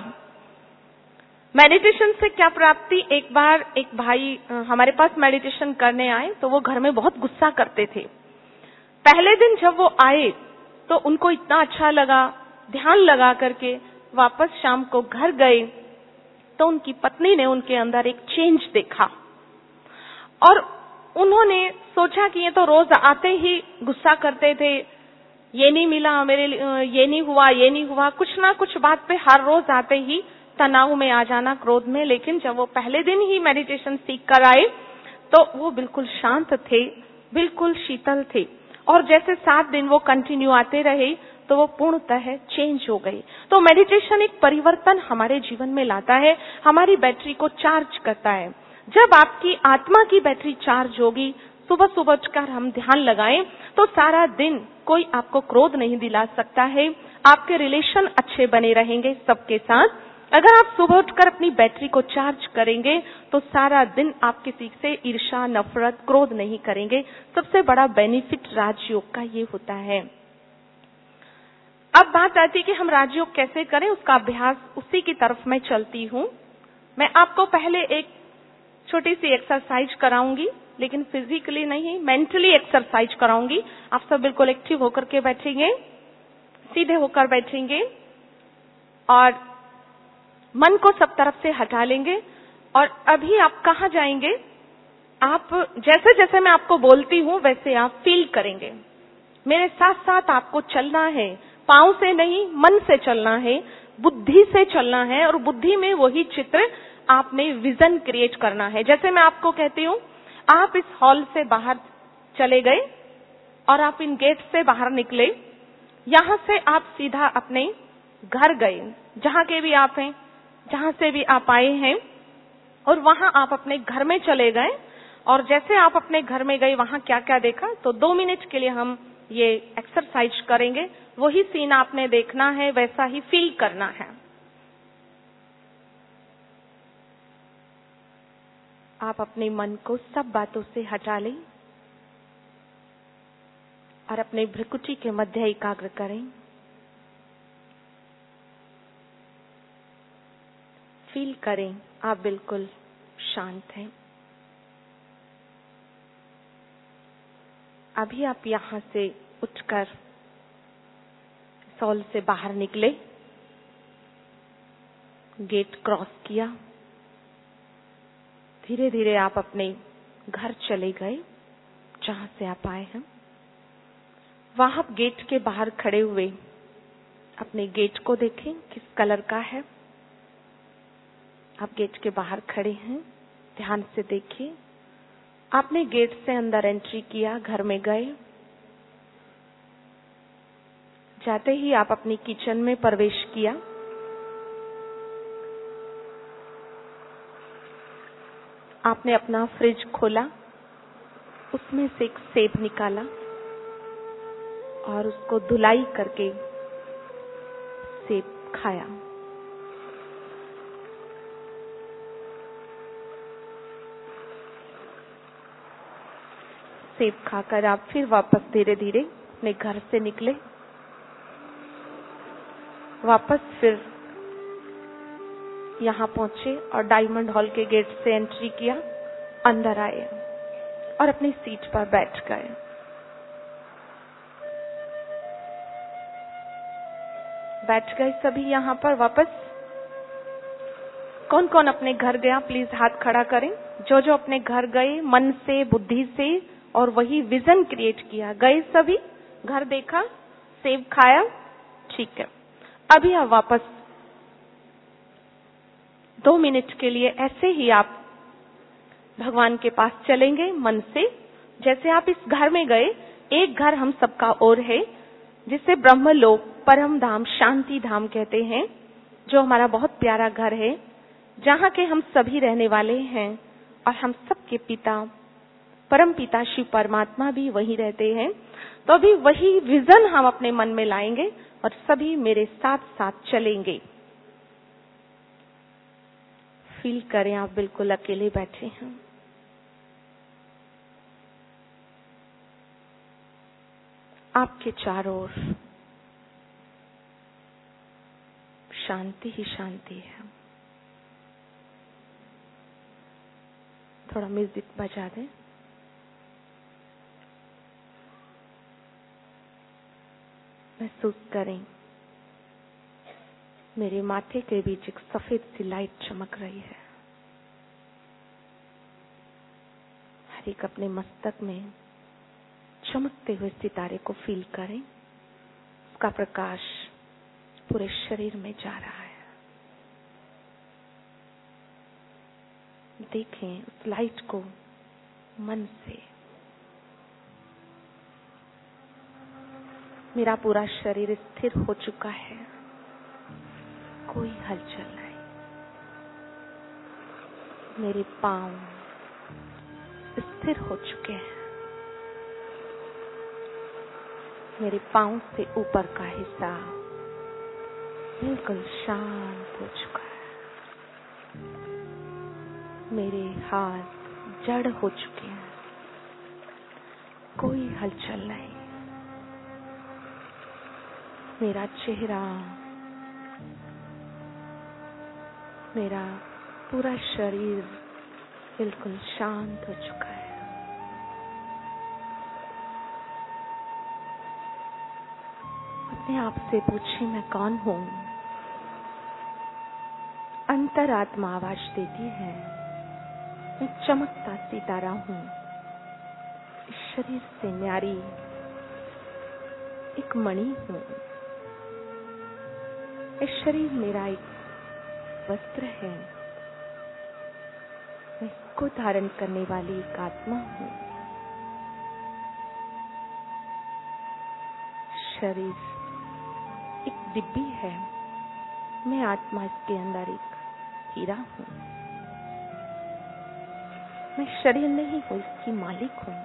मेडिटेशन से क्या प्राप्ति? एक बार एक भाई हमारे पास मेडिटेशन करने आए तो वो घर में बहुत गुस्सा करते थे। पहले दिन जब वो आए तो उनको इतना अच्छा लगा, ध्यान लगा करके वापस शाम को घर गए तो उनकी पत्नी ने उनके अंदर एक चेंज देखा और उन्होंने सोचा कि ये तो रोज आते ही गुस्सा करते थे, ये नहीं मिला मेरे लिए, ये नहीं हुआ, ये नहीं हुआ, कुछ ना कुछ बात पे हर रोज आते ही तनाव में आ जाना, क्रोध में। लेकिन जब वो पहले दिन ही मेडिटेशन सीख कर आए तो वो बिल्कुल शांत थे, बिल्कुल शीतल थे। और जैसे 7 दिन वो कंटिन्यू आते रहे तो वो पूर्णतः चेंज हो गई। तो मेडिटेशन एक परिवर्तन हमारे जीवन में लाता है, हमारी बैटरी को चार्ज करता है। जब आपकी आत्मा की बैटरी चार्ज होगी, सुबह सुबह उठकर हम ध्यान लगाएं तो सारा दिन कोई आपको क्रोध नहीं दिला सकता है। आपके रिलेशन अच्छे बने रहेंगे सबके साथ। अगर आप सुबह उठकर अपनी बैटरी को चार्ज करेंगे तो सारा दिन आप किसी से ईर्ष्या, नफरत, क्रोध नहीं करेंगे। सबसे बड़ा बेनिफिट राजयोग का ये होता है। अब बात आती है कि हम राजयोग कैसे करें, उसका अभ्यास, उसी की तरफ मैं चलती हूँ। मैं आपको पहले एक छोटी सी एक्सरसाइज कराऊंगी, लेकिन फिजिकली नहीं, मेंटली एक्सरसाइज कराऊंगी। आप सब बिल्कुल एक्टिव होकर के बैठेंगे, सीधे होकर बैठेंगे और मन को सब तरफ से हटा लेंगे। और अभी आप कहाँ जाएंगे? आप जैसे जैसे मैं आपको बोलती हूँ वैसे आप फील करेंगे। मेरे साथ साथ आपको चलना है, पांव से नहीं मन से चलना है, बुद्धि से चलना है। और बुद्धि में वही चित्र आपने विजन क्रिएट करना है। जैसे मैं आपको कहती हूँ, आप इस हॉल से बाहर चले गए और आप इन गेट से बाहर निकले, यहाँ से आप सीधा अपने घर गए, जहाँ के भी आप हैं, जहाँ से भी आप आए हैं, और वहाँ आप अपने घर में चले गए। और जैसे आप अपने घर में गए वहाँ क्या क्या देखा, तो 2 मिनट के लिए हम ये एक्सरसाइज करेंगे। वही सीन आपने देखना है, वैसा ही फील करना है। आप अपने मन को सब बातों से हटा लें और अपने भ्रुकुटी के मध्य एकाग्र करें। फील करें आप बिल्कुल शांत हैं। अभी आप यहाँ से उठकर हॉल से बाहर निकले, गेट क्रॉस किया, धीरे धीरे आप अपने घर चले गए जहां से आप आए हैं। वहां गेट के बाहर खड़े हुए अपने गेट को देखें किस कलर का है। आप गेट के बाहर खड़े हैं, ध्यान से देखिए। आपने गेट से अंदर एंट्री किया, घर में गए। जाते ही आप अपनी किचन में प्रवेश किया। आपने अपना फ्रिज खोला, उसमें से एक सेब निकाला और उसको धुलाई करके सेब खाया। सेब खाकर आप फिर वापस धीरे धीरे अपने घर से निकले। वापस फिर यहाँ पहुंचे और डायमंड हॉल के गेट से एंट्री किया, अंदर आए और अपनी सीट पर बैठ गए। बैठ गए सभी यहाँ पर वापस। कौन कौन अपने घर गया, प्लीज हाथ खड़ा करें। जो जो अपने घर गए मन से, बुद्धि से, और वही विजन क्रिएट किया, गए सभी, घर देखा, सेब खाया, ठीक है। अभी आप वापस 2 मिनट के लिए ऐसे ही आप भगवान के पास चलेंगे मन से। जैसे आप इस घर में गए, एक घर हम सबका और है, जिसे ब्रह्मलोक, परम धाम, शांति धाम कहते हैं, जो हमारा बहुत प्यारा घर है, जहाँ के हम सभी रहने वाले हैं, और हम सबके पिता, परम पिता शिव परमात्मा भी वहीं रहते हैं। तो अभी वही विजन हम अपने मन में लाएंगे और सभी मेरे साथ साथ चलेंगे। फील करें आप बिल्कुल अकेले बैठे हैं। आपके चारों ओर शांति ही शांति है। थोड़ा म्यूजिक बजा दें। महसूस करें मेरे माथे के बीच एक सफेद सी लाइट चमक रही है। हर एक अपने मस्तक में चमकते हुए सितारे को फील करें। उसका प्रकाश पूरे शरीर में जा रहा है। देखें उस लाइट को मन से। मेरा पूरा शरीर स्थिर हो चुका है, कोई हलचल नहीं। मेरे पांव स्थिर हो चुके हैं। मेरे पांव से ऊपर का हिस्सा बिल्कुल शांत हो चुका है। मेरे हाथ जड़ हो चुके हैं, कोई हलचल नहीं। मेरा चेहरा, मेरा पूरा शरीर बिल्कुल शांत हो चुका है। अपने आप से पूछिए, मैं कौन हूं? अंतरात्मा आवाज देती है, मैं चमकता सितारा हूं। इस शरीर से न्यारी एक मणि हूं। इस शरीर मेरा एक वस्त्र है। मैं इसको धारण करने वाली एक आत्मा हूं। शरीर एक डिब्बी है, मैं आत्मा इसके अंदर एक हीरा हूं। मैं शरीर नहीं हूं, इसकी मालिक हूं।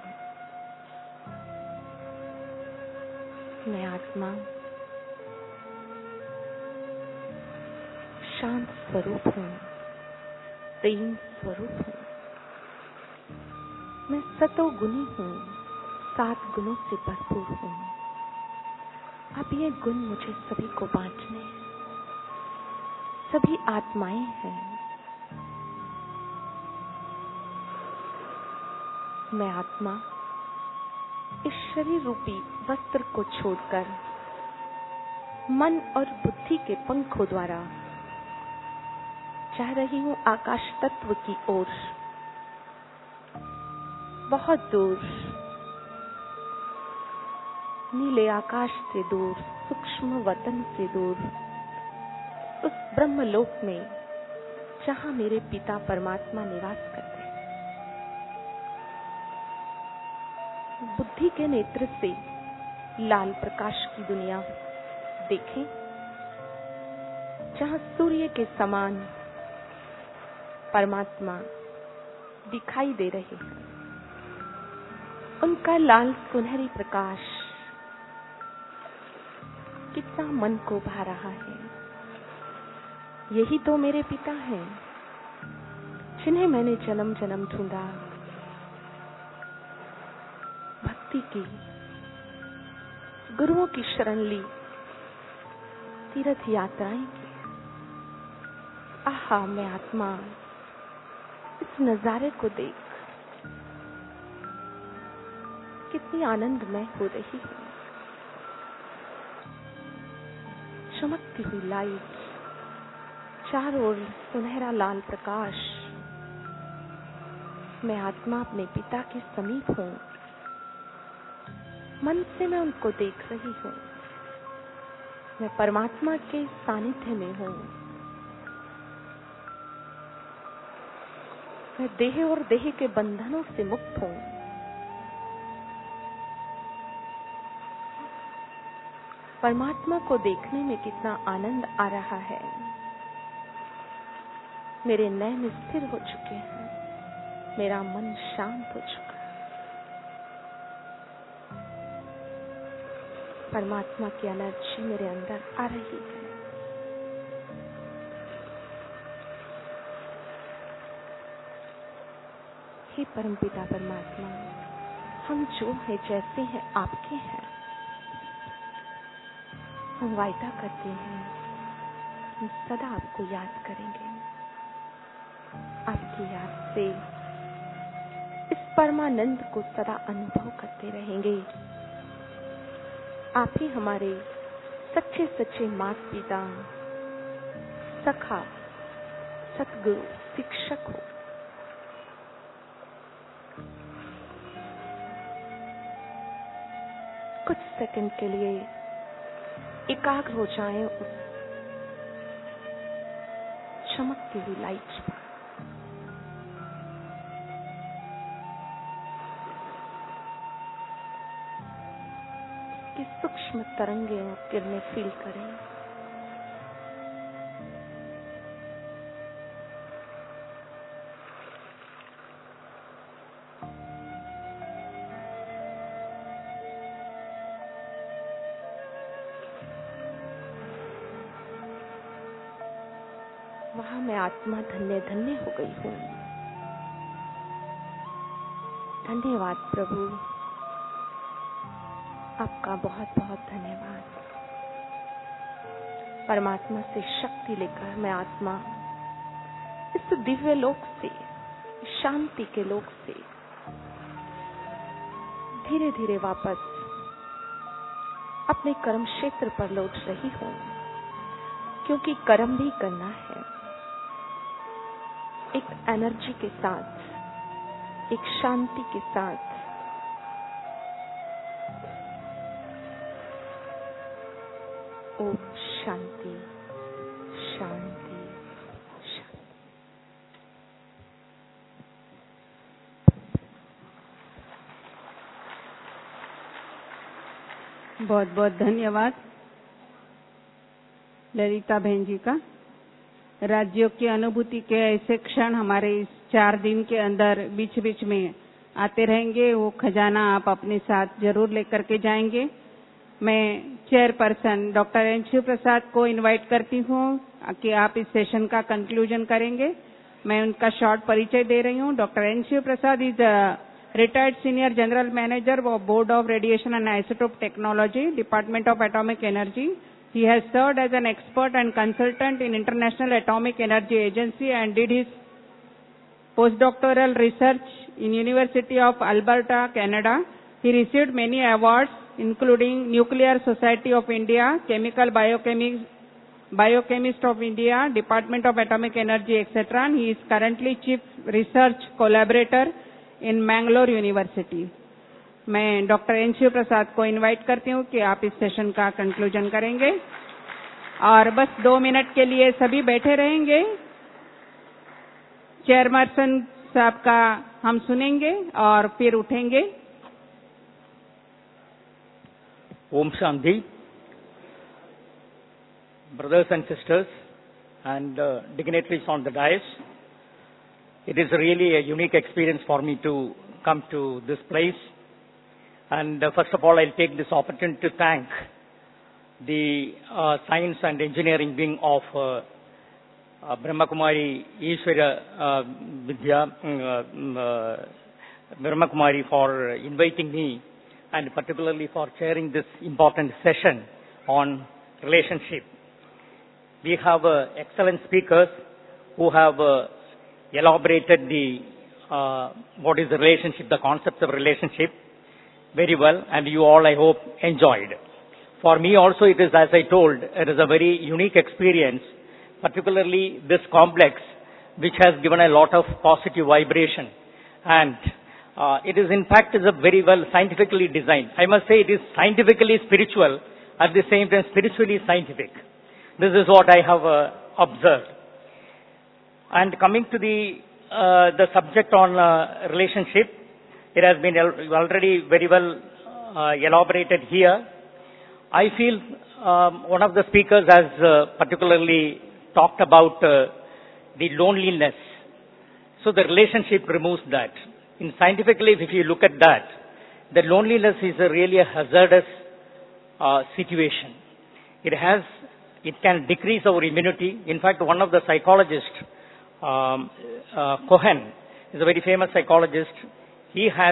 मैं आत्मा शांत स्वरूप हूं, प्रेम स्वरूप हूं। मैं सतोगुणी हूं, 7 गुणों से भरपूर हूं। अब ये गुण मुझे सभी को बांटने हैं। सभी आत्माएं हैं। मैं आत्मा इस शरीर रूपी वस्त्र को छोड़कर मन और बुद्धि के पंखों द्वारा जा रही हूं आकाश तत्व की ओर। बहुत दूर, नीले आकाश से दूर, सूक्ष्म वतन से दूर, उस ब्रह्मलोक में जहां मेरे पिता परमात्मा निवास करते हैं। बुद्धि के नेत्र से लाल प्रकाश की दुनिया देखें, जहां सूर्य के समान परमात्मा दिखाई दे रहे हैं। उनका लाल सुनहरी प्रकाश कितना मन को भा रहा है। यही तो मेरे पिता हैं, जिन्हें मैंने जन्म जन्म ढूंढा, भक्ति की, गुरुओं की शरण ली, तीर्थ यात्राएं की। आहा, मैं आत्मा इस नजारे को देख कितनी आनंदमय हो रही है। चमकती हुई लाइट, चारों ओर सुनहरा लाल प्रकाश, मैं आत्मा अपने पिता के समीप हूँ। मन से मैं उनको देख रही हूँ। मैं परमात्मा के सानिध्य में हूँ। मैं देह और देह के बंधनों से मुक्त हूँ। परमात्मा को देखने में कितना आनंद आ रहा है। मेरे नयन स्थिर हो चुके हैं। मेरा मन शांत हो चुका है। परमात्मा की एनर्जी मेरे अंदर आ रही है। हे परमपिता परमात्मा, हम जो हैं जैसे हैं आपके हैं। हम वायदा करते हैं हम सदा आपको याद करेंगे। आपकी याद से इस परमानंद को सदा अनुभव करते रहेंगे। आप ही हमारे सच्चे सच्चे माता पिता, सखा, सतगुरु, शिक्षक हो। कुछ सेकंड के लिए एकाग्र हो जाएं उस चमकती हुई लाइट पर। कि सूक्ष्म तरंगें और किरणें फील करें। वहां मैं आत्मा धन्य धन्य हो गई हूं। धन्यवाद प्रभु, आपका बहुत बहुत धन्यवाद। परमात्मा से शक्ति लेकर मैं आत्मा इस दिव्य लोक से, शांति के लोक से धीरे धीरे वापस अपने कर्म क्षेत्र पर लौट रही हूं, क्योंकि कर्म भी करना है। एक एनर्जी के साथ, एक शांति के साथ। ओम शांति शांति शांति। बहुत बहुत धन्यवाद ललिता बहन जी का। राज्यों की अनुभूति के ऐसे क्षण हमारे इस 4 दिन के अंदर बीच बीच में आते रहेंगे। वो खजाना आप अपने साथ जरूर लेकर के जाएंगे। मैं chairperson doctor N Shiv Prasad को इनवाइट करती हूँ कि आप इस सेशन का कंक्लूजन करेंगे। मैं उनका शॉर्ट परिचय दे रही हूँ। Doctor N Shiv Prasad is retired senior general manager of Board of Radiation and Isotope Technology, Department of Atomic Energy. He has served as an expert and consultant in International Atomic Energy Agency and did his postdoctoral research in University of Alberta, Canada. He received many awards, including Nuclear Society of India, Chemical Biochemist of India, Department of Atomic Energy, etc. And he is currently Chief Research Collaborator in Mangalore University. मैं doctor N Shiv Prasad को invite करती हूँ कि आप इस session का conclusion करेंगे और बस 2 मिनट के लिए सभी बैठे रहेंगे। चेयरपर्सन साहब का हम सुनेंगे और फिर उठेंगे। Om Shanti. Brothers and sisters and dignitaries on the dais, it is really a unique experience for me to come to this place. And first of all, I'll take this opportunity to thank the science and engineering wing of Brahma Kumari Ishwara Vidya Brahma Kumari for inviting me and particularly for chairing this important session on relationship. We have excellent speakers who have elaborated the what is the relationship, the concepts of relationship very well, and you all, I hope, enjoyed. For me also, it is, as I told, it is a very unique experience, particularly this complex, which has given a lot of positive vibration And it is in fact is a very well scientifically designed. I must say it is scientifically spiritual, at the same time spiritually scientific. This is what I have observed. And coming to the subject on relationship, it has been already very well elaborated here. I feel one of the speakers has particularly talked about the loneliness. So the relationship removes that. In scientifically, if you look at that, the loneliness is really a hazardous situation. It can decrease our immunity. In fact, one of the psychologists, Cohen, is a very famous psychologist. He has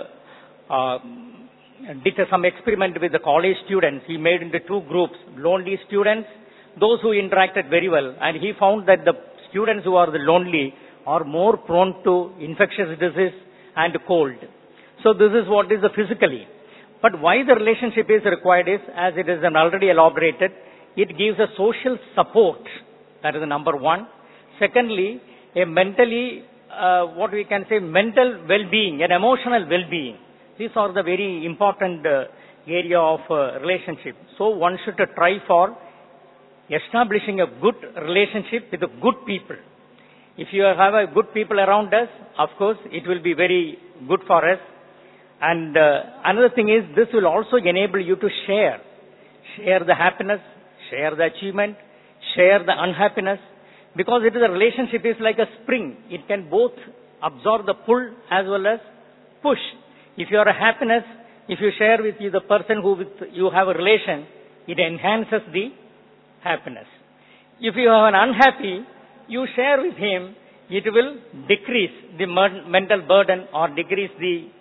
did some experiment with the college students. He made into two groups, lonely students, those who interacted very well. And he found that the students who are the lonely are more prone to infectious disease and cold. So this is what is the physically. But why the relationship is required is, as it is already elaborated, it gives a social support. That is the number one. Secondly, a mentally, what we can say, mental well-being, an emotional well-being. These are the very important area of relationship. So one should try for establishing a good relationship with the good people. If you have a good people around us, of course, it will be very good for us. And another thing is, this will also enable you to share the happiness, share the achievement, share the unhappiness, because it is a relationship is like a spring. It can both absorb the pull as well as push. If you are a happiness, if you share with you the person who with you have a relation, it enhances the happiness. If you have an unhappy, you share with him, it will decrease the mental burden or decrease the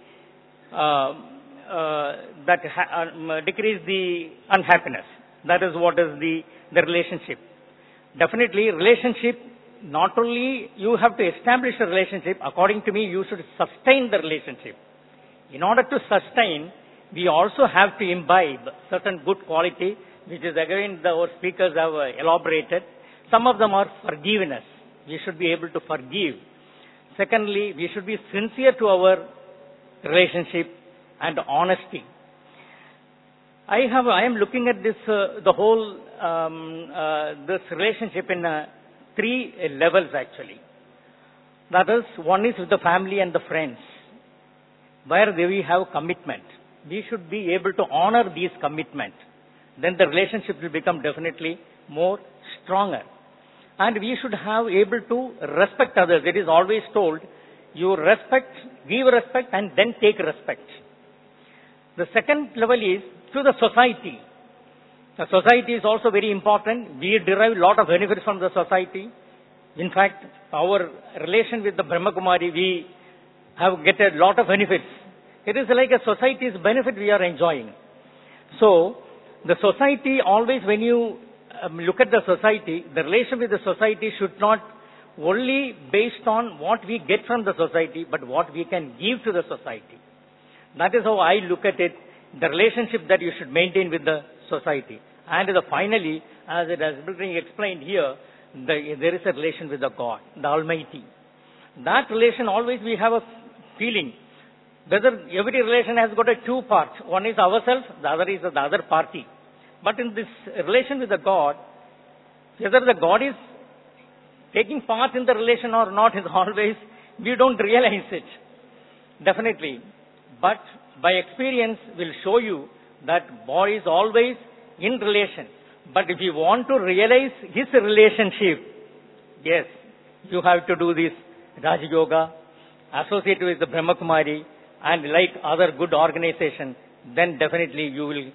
decrease the unhappiness. That is what is the relationship. Definitely, relationship, not only you have to establish a relationship, according to me, you should sustain the relationship. In order to sustain, we also have to imbibe certain good quality, which is again our speakers have elaborated. Some of them are forgiveness. We should be able to forgive. Secondly, we should be sincere to our relationship and honesty. I am looking at this the whole this relationship in three levels actually. That is, one is with the family and the friends, where we have commitment. We should be able to honor these commitment. Then the relationship will become definitely more stronger. And we should have able to respect others. It is always told, you respect, give respect and then take respect. The second level is to the society. The society is also very important. We derive a lot of benefits from the society. In fact, our relation with the Brahma Kumari, we have get a lot of benefits. It is like a society's benefit we are enjoying. So, the society always, when you look at the society, the relation with the society should not only based on what we get from the society, but what we can give to the society. That is how I look at it, the relationship that you should maintain with the society. And finally, as it has been explained here, there is a relation with the God, the Almighty. That relation always we have a feeling. Whether every relation has got two parts. One is ourselves, the other is the other party. But in this relation with the God, whether the God is taking part in the relation or not is always, we don't realize it. Definitely. But by experience will show you that God is always in relation. But if you want to realize His relationship, yes, you have to do this Raja Yoga, associate with the Brahma Kumari, and like other good organization, then definitely you will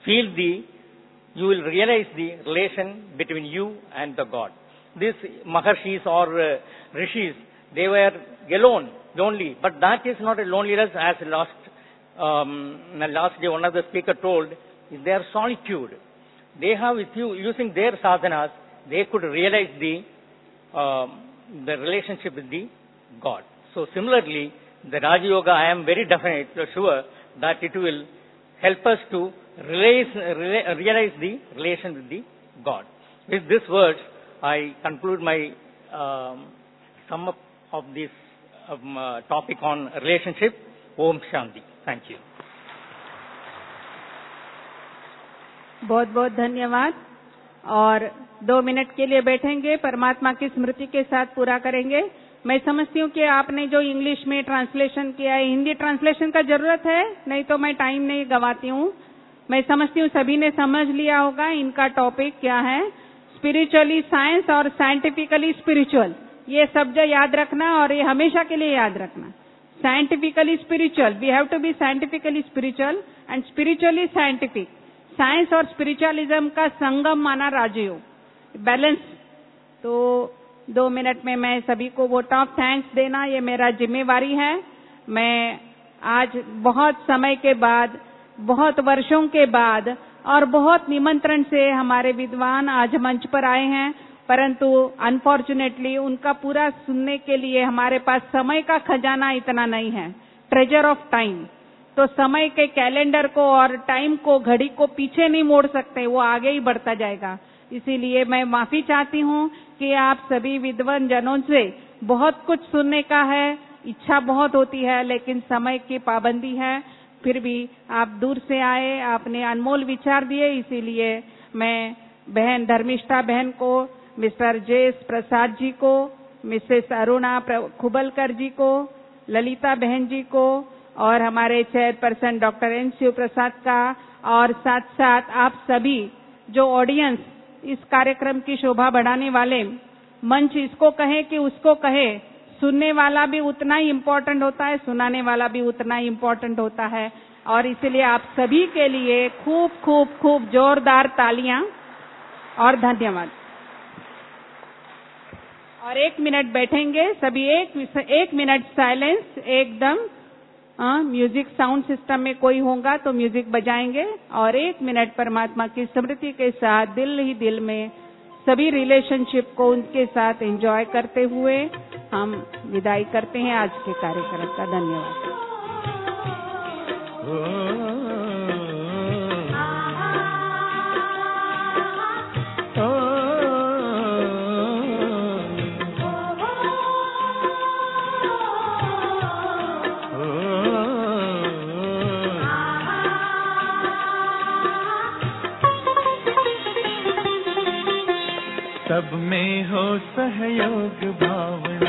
realize the relation between you and the God. These Maharshis or Rishis, they were alone, lonely, but that is not a loneliness as last day one of the speaker told, is their solitude. They have, with you, using their sadhanas, they could realize the relationship with the God. So similarly, the Raja Yoga, I am very definite, sure that it will help us to realize the relation with the God. With these words, I conclude my sum up of this topic on relationship. Om Shanti. Thank you. बहुत बहुत धन्यवाद। और 2 minute के लिए बैठेंगे, परमात्मा की स्मृति के साथ पूरा करेंगे। मैं समझती हूँ कि आपने जो इंग्लिश में ट्रांसलेशन किया है, हिंदी ट्रांसलेशन का जरूरत है, नहीं तो मैं टाइम नहीं गवाती हूँ। मैं समझती हूँ सभी ने समझ लिया होगा इनका टॉपिक क्या है, स्पिरिचुअली साइंस और साइंटिफिकली स्पिरिचुअल। ये शब्द याद रखना और ये हमेशा के लिए याद रखना। Scientifically spiritual, we have to be scientifically spiritual and spiritually scientific. Science और स्पिरिचुअलिज्म का संगम माना राजयोग, बैलेंस। तो 2 मिनट में मैं सभी को वोट ऑफ थैंक्स देना, ये मेरा जिम्मेवारी है। मैं आज बहुत समय के बाद, बहुत वर्षों के बाद और बहुत निमंत्रण से हमारे विद्वान आज मंच पर आए हैं, परंतु अनफॉर्चुनेटली उनका पूरा सुनने के लिए हमारे पास समय का खजाना इतना नहीं है, ट्रेजर ऑफ टाइम। तो समय के कैलेंडर को और टाइम को, घड़ी को पीछे नहीं मोड़ सकते, वो आगे ही बढ़ता जाएगा। इसीलिए मैं माफी चाहती हूँ कि आप सभी विद्वान जनों से बहुत कुछ सुनने का है, इच्छा बहुत होती है, लेकिन समय की पाबंदी है। फिर भी आप दूर से आए, आपने अनमोल विचार दिए, इसीलिए मैं बहन धर्मिष्ठा बहन को, मिस्टर जेस प्रसाद जी को, मिसेस अरुणा खुबलकर जी को, ललिता बहन जी को और हमारे chairperson doctor N Shiv Prasad का, और साथ साथ आप सभी जो ऑडियंस, इस कार्यक्रम की शोभा बढ़ाने वाले, मंच इसको कहे कि उसको कहे, सुनने वाला भी उतना ही इम्पोर्टेंट होता है, सुनाने वाला भी उतना ही इम्पोर्टेंट होता है। और इसलिए आप सभी के लिए खूब खूब खूब जोरदार तालियां और धन्यवाद। और 1 मिनट बैठेंगे सभी, 1 मिनट साइलेंस एकदम। म्यूजिक साउंड सिस्टम में कोई होगा तो म्यूजिक बजाएंगे और 1 मिनट परमात्मा की स्मृति के साथ दिल ही दिल में सभी रिलेशनशिप को उनके साथ एंजॉय करते हुए हम विदाई करते हैं आज के कार्यक्रम का। धन्यवाद। सब में हो सहयोग भावना,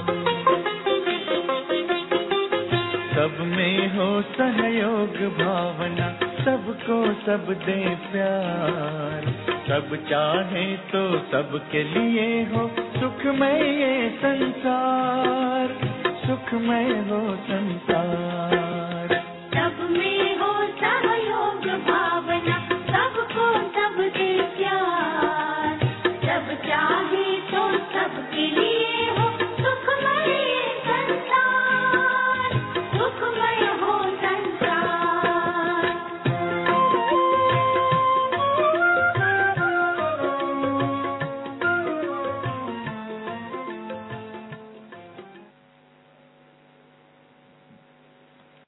सब में हो सहयोग भावना, सबको सब दे प्यार, सब चाहे तो सबके लिए हो सुखमय ये संसार, सुखमय हो संसार। सब में